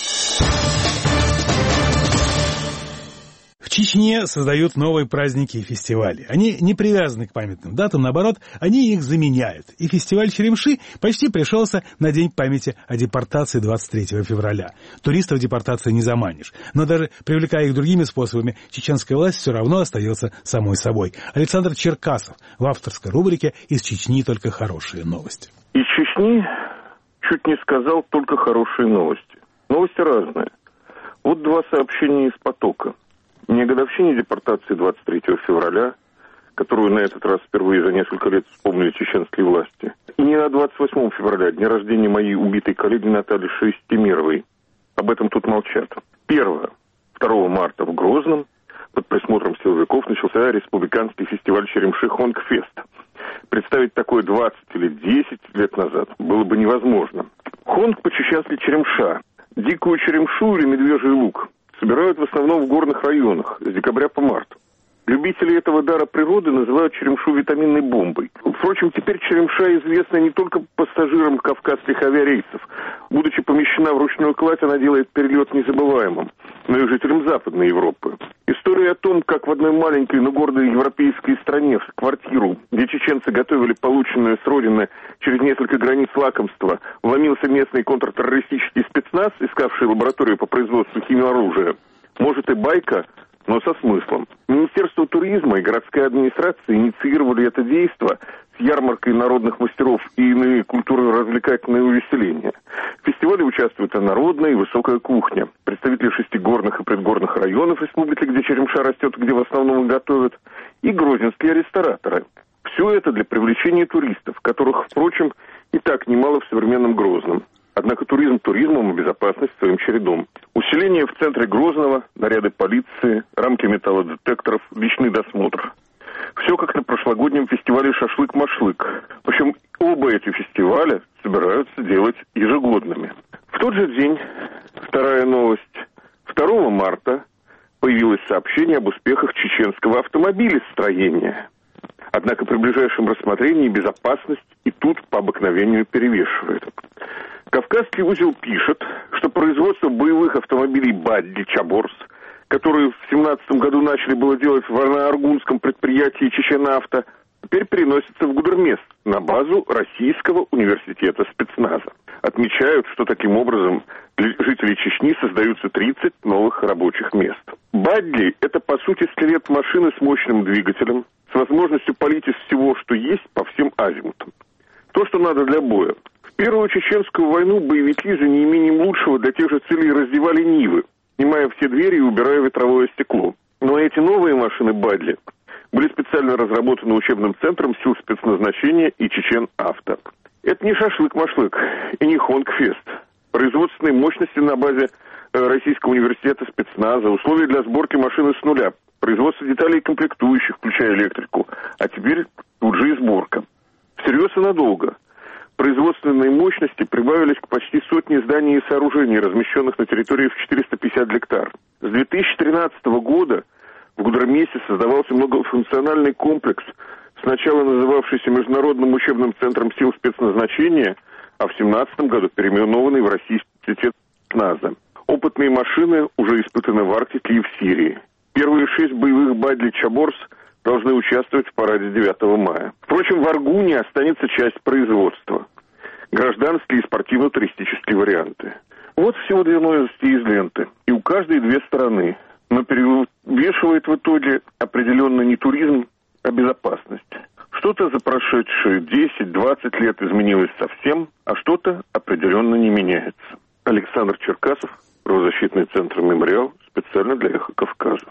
В Чечне создают новые праздники и фестивали. Они не привязаны к памятным датам, наоборот, они их заменяют. И фестиваль Черемши почти пришелся на День памяти о депортации 23 февраля. Туристов депортации не заманишь. Но даже привлекая их другими способами, чеченская власть все равно остается самой собой. Александр Черкасов в авторской рубрике «Из Чечни только хорошие новости». Из Чечни чуть не сказал только хорошие новости. Новости разные. Вот 2 сообщения из потока. Не о годовщине депортации 23 февраля, которую на этот раз впервые за несколько лет вспомнили чеченские власти, и не о 28 февраля, дне рождения моей убитой коллеги Натальи Шестимировой. Об этом тут молчат. 2 марта в Грозном под присмотром силовиков начался республиканский фестиваль Черемши Хонгфест. Представить такое 20 или 10 лет назад было бы невозможно. Хонг по-чеченски Черемша. Дикую черемшу или медвежий лук собирают в основном в горных районах с декабря по март. Любители этого дара природы называют черемшу витаминной бомбой. Впрочем, теперь черемша известна не только пассажирам кавказских авиарейсов. Будучи помещена в ручную кладь, она делает перелет незабываемым, но и жителям Западной Европы. История о том, как в одной маленькой, но гордой европейской стране, в квартиру, где чеченцы готовили полученное с родины через несколько границ лакомства, вломился местный контртеррористический спецназ, искавший лабораторию по производству химиоружия. Может и байка, но со смыслом. Министерство туризма и городская администрация инициировали это действо с ярмаркой народных мастеров и иные культурно-развлекательные увеселения. В фестивале участвует и народная, и высокая кухня. Представители 6 горных и предгорных районов республики, где черемша растет, где в основном готовят, и грозненские рестораторы. Все это для привлечения туристов, которых, впрочем, и так немало в современном Грозном. Однако туризм туризмом, а безопасность своим чередом. Усиление в центре Грозного, наряды полиции, рамки металлодетекторов, личный досмотр. Все как на прошлогоднем фестивале «Шашлык-машлык». В общем, оба эти фестиваля собираются делать ежегодными. В тот же день, 2 новость, 2 марта появилось сообщение об успехах чеченского автомобилестроения. Однако при ближайшем рассмотрении безопасность и тут по обыкновению перевешивает. Кавказский узел пишет, что производство боевых автомобилей «Бадди Чаборс», которые в 2017 году начали было делать в аргунском предприятии «Чеченавто», теперь переносится в Гудермес, на базу Российского университета спецназа. Отмечают, что таким образом для жителей Чечни создаются 30 новых рабочих мест. «Бадди» — это, по сути, скелет машины с мощным двигателем, с возможностью палить из всего, что есть, по всем азимутам. То, что надо для боя. В Первую чеченскую войну боевики за неимением лучшего для тех же целей раздевали Нивы. снимая все двери и убирая ветровое стекло. Но эти новые машины Бадли были специально разработаны учебным центром сил спецназначения и Чечен-Авто. Это не шашлык-машлык и не Хонгфест. Производственные мощности на базе Российского университета спецназа, условия для сборки машины с нуля, производство деталей и комплектующих, включая электрику, а теперь тут же и сборка. Всерьез и надолго. Производственные мощности прибавились к почти сотне зданий и сооружений, размещенных на территории в 450 гектар. С 2013 года в Гудроместе создавался многофункциональный комплекс, сначала называвшийся Международным учебным центром сил спецназначения, а в 2017 году переименованный в Российский университет спецназа. Опытные машины уже испытаны в Арктике и в Сирии. Первые 6 боевых Бадли Чаборс должны участвовать в параде 9 мая. Впрочем, в Аргуне останется часть производства. Гражданские и спортивно-туристические варианты. Вот всего 2 новости из ленты. И у каждой 2 стороны. Но перевешивает в итоге определенно не туризм, а безопасность. Что-то за прошедшие 10-20 лет изменилось совсем, а что-то определенно не меняется. Александр Черкасов, правозащитный центр «Мемориал», специально для «Эхо Кавказа».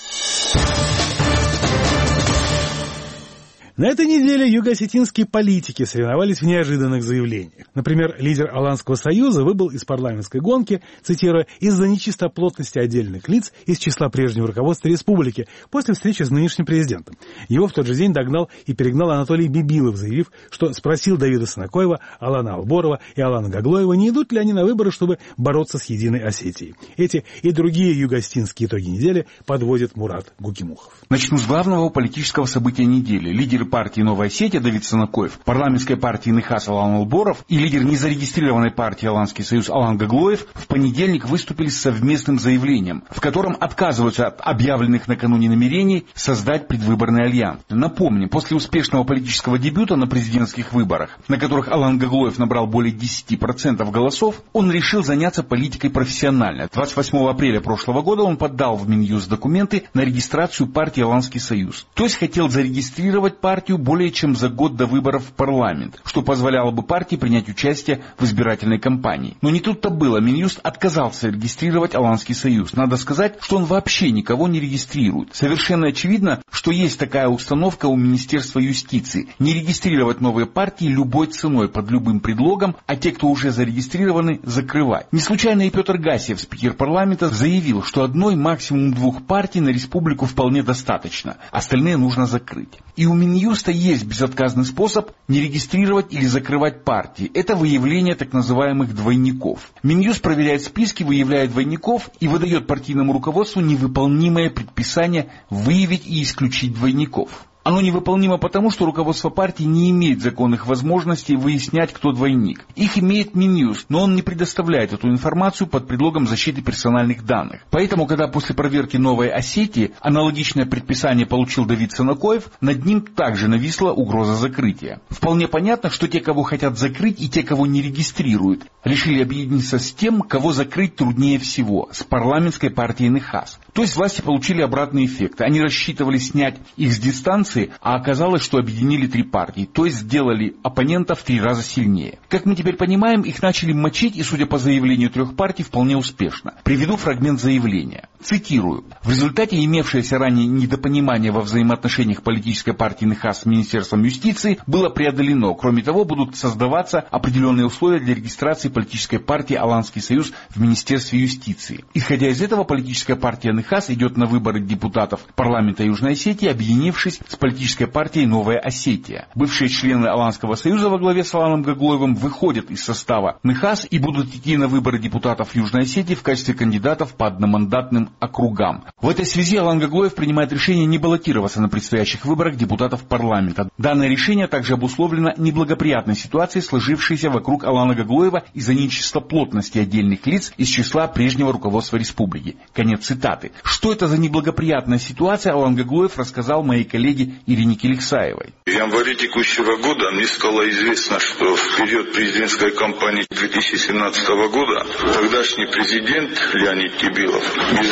На этой неделе юго-осетинские политики соревновались в неожиданных заявлениях. Например, лидер Аланского союза выбыл из парламентской гонки, цитирую, из-за нечистоплотности отдельных лиц из числа прежнего руководства республики после встречи с нынешним президентом. Его в тот же день догнал и перегнал Анатолий Бибилов, заявив, что спросил Давида Сынакоева, Алана Алборова и Алана Гаглоева, не идут ли они на выборы, чтобы бороться с Единой Осетией. Эти и другие юго-осетинские итоги недели подводит Мурат Гукимухов. Начну с главного политического события недели. Лидер партии «Новая Осетия» Давид Сынакоев, парламентской партии «Нехас» Алан Алборов и лидер незарегистрированной партии «Аланский союз» Алан Гаглоев в понедельник выступили с совместным заявлением, в котором отказываются от объявленных накануне намерений создать предвыборный альянс. Напомним, после успешного политического дебюта на президентских выборах, на которых Алан Гаглоев набрал более 10% голосов, он решил заняться политикой профессионально. 28 апреля прошлого года он подал в Минюст документы на регистрацию партии «Аланский союз». То есть хотел зарегистрировать партию более чем за год до выборов в парламент, что позволяло бы партии принять участие в избирательной кампании. Но не тут-то было. Минюст отказался регистрировать Аланский союз. Надо сказать, что он вообще никого не регистрирует. Совершенно очевидно, что есть такая установка у Министерства юстиции. Не регистрировать новые партии любой ценой, под любым предлогом, а те, кто уже зарегистрированы, закрывать. Не случайно и Петр Гасиев, спикер парламента, заявил, что одной, максимум 2 партий на республику вполне достаточно. Остальные нужно закрыть. И у Минюста есть безотказный способ не регистрировать или закрывать партии. Это выявление так называемых двойников. Минюст проверяет списки, выявляет двойников и выдает партийному руководству невыполнимое предписание выявить и исключить двойников. Оно невыполнимо потому, что руководство партии не имеет законных возможностей выяснять, кто двойник. Их имеет Минюст, но он не предоставляет эту информацию под предлогом защиты персональных данных. Поэтому, когда после проверки Новой Осетии аналогичное предписание получил Давид Сынакоев, над ним также нависла угроза закрытия. Вполне понятно, что те, кого хотят закрыть, и те, кого не регистрируют, решили объединиться с тем, кого закрыть труднее всего, с парламентской партией Нехас. То есть власти получили обратный эффект. Они рассчитывали снять их с дистанции, а оказалось, что объединили 3 партии, то есть сделали оппонентов в 3 раза сильнее. Как мы теперь понимаем, их начали мочить, и, судя по заявлению 3 партий, вполне успешно. Приведу фрагмент заявления. Цитирую. В результате имевшееся ранее недопонимание во взаимоотношениях политической партии Нехас с Министерством юстиции было преодолено. Кроме того, будут создаваться определенные условия для регистрации политической партии Аланский союз в Министерстве юстиции. Исходя из этого, политическая партия Нехас идет на выборы депутатов парламента Южной Осетии, объединившись с политической партией «Новая Осетия». Бывшие члены Аланского союза во главе с Аланом Гаглоевым выходят из состава Нехас и будут идти на выборы депутатов Южной Осетии в качестве кандидатов по одномандатным округам. В этой связи Алан Гаглоев принимает решение не баллотироваться на предстоящих выборах депутатов парламента. Данное решение также обусловлено неблагоприятной ситуацией, сложившейся вокруг Алана Гаглоева из-за нечистоплотности отдельных лиц из числа прежнего руководства республики. Конец цитаты. Что это за неблагоприятная ситуация, Алан Гаглоев рассказал моей коллеге Ирине Келексаевой. В январе текущего года мне стало известно, что в период президентской кампании 2017 года тогдашний президент Леонид Кибилов без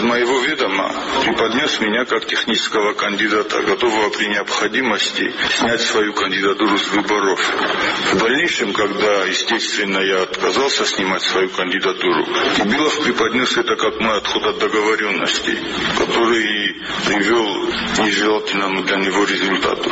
моего ведома преподнес меня как технического кандидата, готового при необходимости снять свою кандидатуру с выборов. В дальнейшем, когда, естественно, я отказался снимать свою кандидатуру, Кибилов преподнес это как мой отход от договоренностей, который привел к нежелательному для него результату.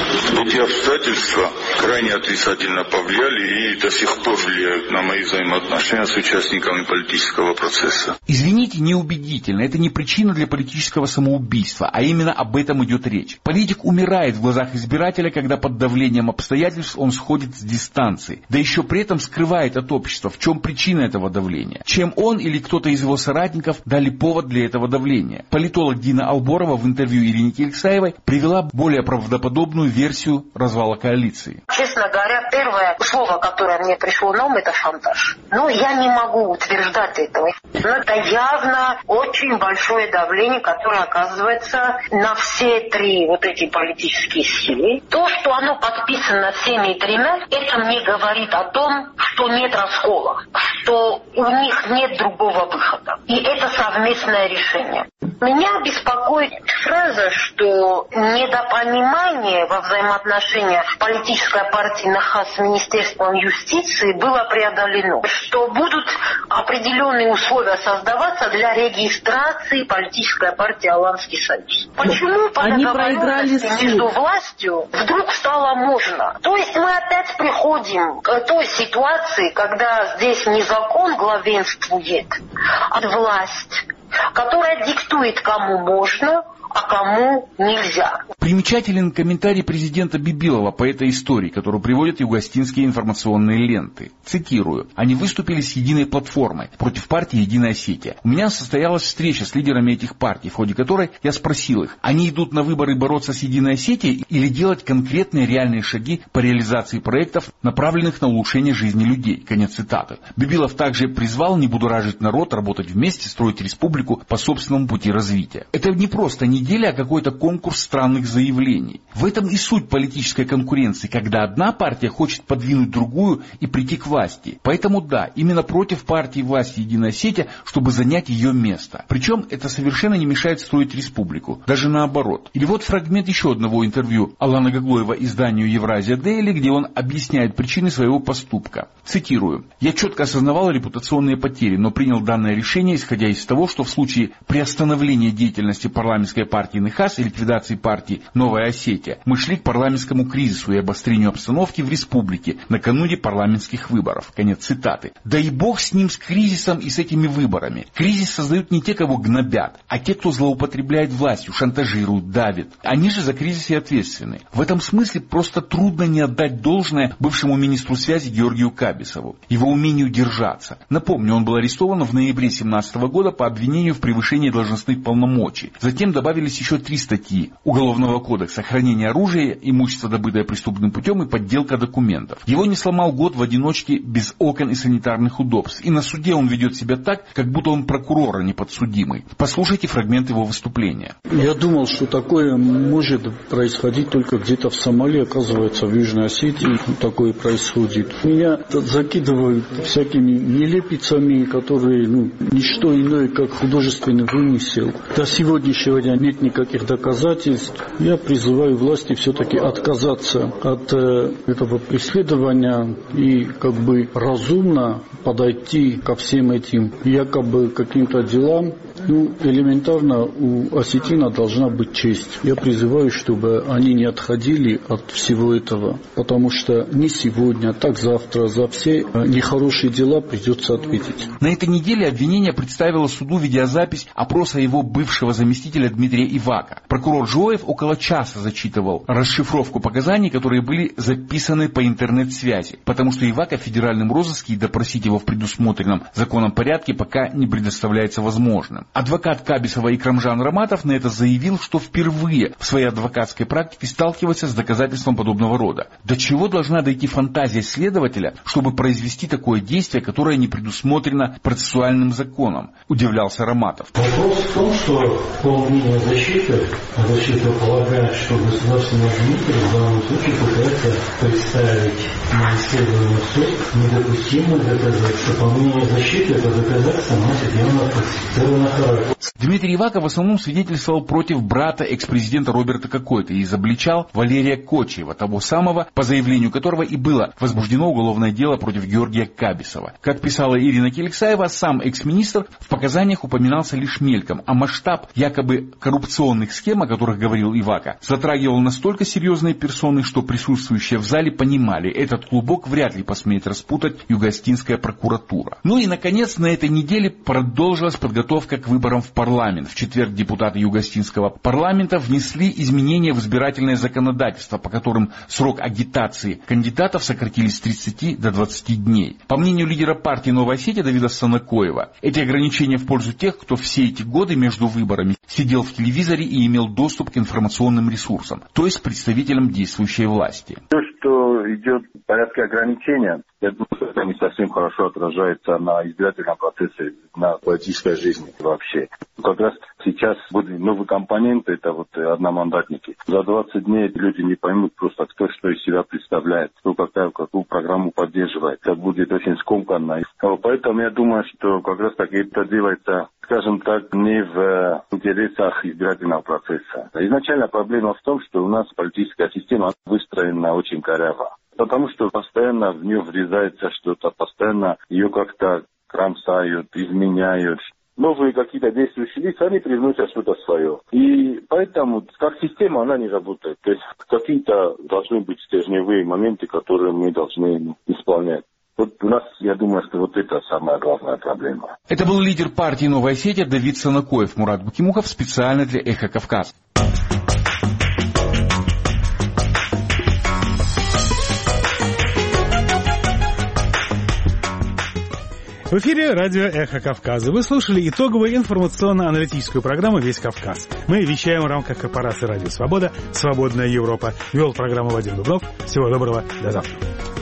Эти обстоятельства крайне отрицательно повлияли и до сих пор влияют на мои взаимоотношения с участниками политического процесса. Извините, неубедительно. Это не причина для политического самоубийства, а именно об этом идет речь. Политик умирает в глазах избирателя, когда под давлением обстоятельств он сходит с дистанции. Да еще при этом скрывает от общества, в чем причина этого давления. Чем он или кто-то из его соратников дали повод для этого давления. Политолог Дина Алборова в интервью Ирине Кириксаевой привела более правдоподобную версию развала коалиции. Честно говоря, первое слово, которое мне пришло на ум, это шантаж. Но я не могу утверждать этого. Но это явно очень большое давление, которое оказывается на все три вот эти политические силы. То, что оно подписано всеми тремя, это мне говорит о том, что нет раскола, что у них нет другого выхода. И это совместное решение. Меня беспокоит фраза, что недопонимание во взаимоотношениях политической партии НХАС с Министерством юстиции было преодолено, что будут определенные условия создаваться для регистрации политической партии Аланский союз. Почему по договоренности между властью вдруг стало можно? То есть мы опять приходим к той ситуации, когда здесь не закон главенствует, а власть, которая диктует, кому можно, а кому нельзя. Примечателен комментарий президента Бибилова по этой истории, которую приводят югостинские информационные ленты. Цитирую. «Они выступили с единой платформой против партии «Единая Осетия». У меня состоялась встреча с лидерами этих партий, в ходе которой я спросил их, они идут на выборы бороться с «Единой Осетией» или делать конкретные реальные шаги по реализации проектов, направленных на улучшение жизни людей». Конец цитаты. Бибилов также призвал не будоражить народ, работать вместе, строить республику по собственному пути развития. Это не просто неделя, а какой-то конкурс странных заявлений. В этом и суть политической конкуренции, когда одна партия хочет подвинуть другую и прийти к власти. Поэтому да, именно против партии власти «Единая Осетия», чтобы занять ее место. Причем это совершенно не мешает строить республику. Даже наоборот. Или вот фрагмент еще одного интервью Алана Гаглоева изданию «Евразия Дейли», где он объясняет причины своего поступка. Цитирую. «Я четко осознавал репутационные потери, но принял данное решение, исходя из того, что в случае приостановления деятельности парламентской партии НХАС и ликвидации партии «Новая Осетия» мы шли к парламентскому кризису и обострению обстановки в республике накануне парламентских выборов». Конец цитаты. Да и бог с ним, с кризисом и с этими выборами. Кризис создают не те, кого гнобят, а те, кто злоупотребляет властью, шантажирует, давит. Они же за кризис и ответственны. В этом смысле просто трудно не отдать должное бывшему министру связи Георгию Кабисову, его умению держаться. Напомню, он был арестован в ноябре 2017 года по обвинению в превышении должностных полномочий. Затем добавились еще 3 статьи Уголовного кодекса: хранение оружия, имущество, добытое преступным путем, и подделка документов. Его не сломал год в одиночке без окон и санитарных удобств. И на суде он ведет себя так, как будто он прокурор, а не подсудимый. Послушайте фрагмент его выступления. Я думал, что такое может происходить только где-то в Сомали, оказывается, в Южной Осетии такое происходит. Меня закидывают всякими нелепицами, которые ничто иное, как художественный вымысел. До сегодняшнего дня нет никаких доказательств. Я призываю власти все-таки отказаться от этого преследования и разумно подойти ко всем этим якобы каким-то делам. Элементарно у осетина должна быть честь. Я призываю, чтобы они не отходили от всего этого, потому что не сегодня, так завтра за все нехорошие дела придется ответить. На этой неделе обвинение представило суду видеозапись опроса его бывшего заместителя Дмитрия Ивака. Прокурор Жуоев около часа зачитывал расшифровку показаний, которые были записаны по интернет-связи, потому что Ивака в федеральном розыске и допросить его в предусмотренном законом порядке пока не предоставляется возможным. Адвокат Кабисова Икрамжан Раматов на это заявил, что впервые в своей адвокатской практике сталкивается с доказательством подобного рода. До чего должна дойти фантазия следователя, чтобы произвести такое действие, которое не предусмотрено процессуальным законом, удивлялся Раматов. Вопрос в том, что по мнению защита полагает, что государственный обвинитель в данном случае пытается представить на исследованный суд недопустимое доказательство. По мнению защиты это доказательство носит явно фальсифицированный Дмитрий Иваков в основном свидетельствовал против брата экс-президента Роберта Кокойта и изобличал Валерия Кочиева, того самого, по заявлению которого и было возбуждено уголовное дело против Георгия Кабисова. Как писала Ирина Келексаева, сам экс-министр в показаниях упоминался лишь мельком, а масштаб якобы коррупционных схем, о которых говорил Ивака, затрагивал настолько серьезные персоны, что присутствующие в зале понимали, этот клубок вряд ли посмеет распутать югостинская прокуратура. Ну и, наконец, на этой неделе продолжилась подготовка к выборам в парламент. В четверг депутаты югостинского парламента внесли изменения в избирательное законодательство, по которым срок агитации кандидатов сократили с 30 до 20 дней. По мнению лидера партии «Новая Осетия» Давида Станакоева, эти ограничения в пользу тех, кто все эти годы между выборами сидел в телевизоре и имел доступ к информационным ресурсам, то есть представителям действующей власти. То, что идет в порядке ограничения, я думаю, что это не совсем хорошо отражается на избирательном процессе, на политической жизни вообще. Как раз сейчас будет новый компонент, это вот одномандатники. За 20 дней люди не поймут просто, кто что из себя представляет, кто какую программу поддерживает. Это будет очень скомканно. Поэтому я думаю, что как раз таки это делается, скажем так, не в интересах избирательного процесса. Изначально проблема в том, что у нас политическая система выстроена очень коряво. Потому что постоянно в нее врезается что-то, постоянно ее как-то кромсают, изменяют. Новые какие-то действующие лица, они привносят что-то свое. И поэтому, как система, она не работает. То есть какие-то должны быть стержневые моменты, которые мы должны исполнять. Вот у нас, я думаю, что вот это самая главная проблема. Это был лидер партии «Новая Осетия» Давид Станакоев. Мурат Букимухов специально для «Эхо Кавказа». В эфире радио «Эхо Кавказа». Вы слушали итоговую информационно-аналитическую программу «Весь Кавказ». Мы вещаем в рамках корпорации «Радио Свобода», «Свободная Европа». Вел программу Вадим Дубнов. Всего доброго. До завтра.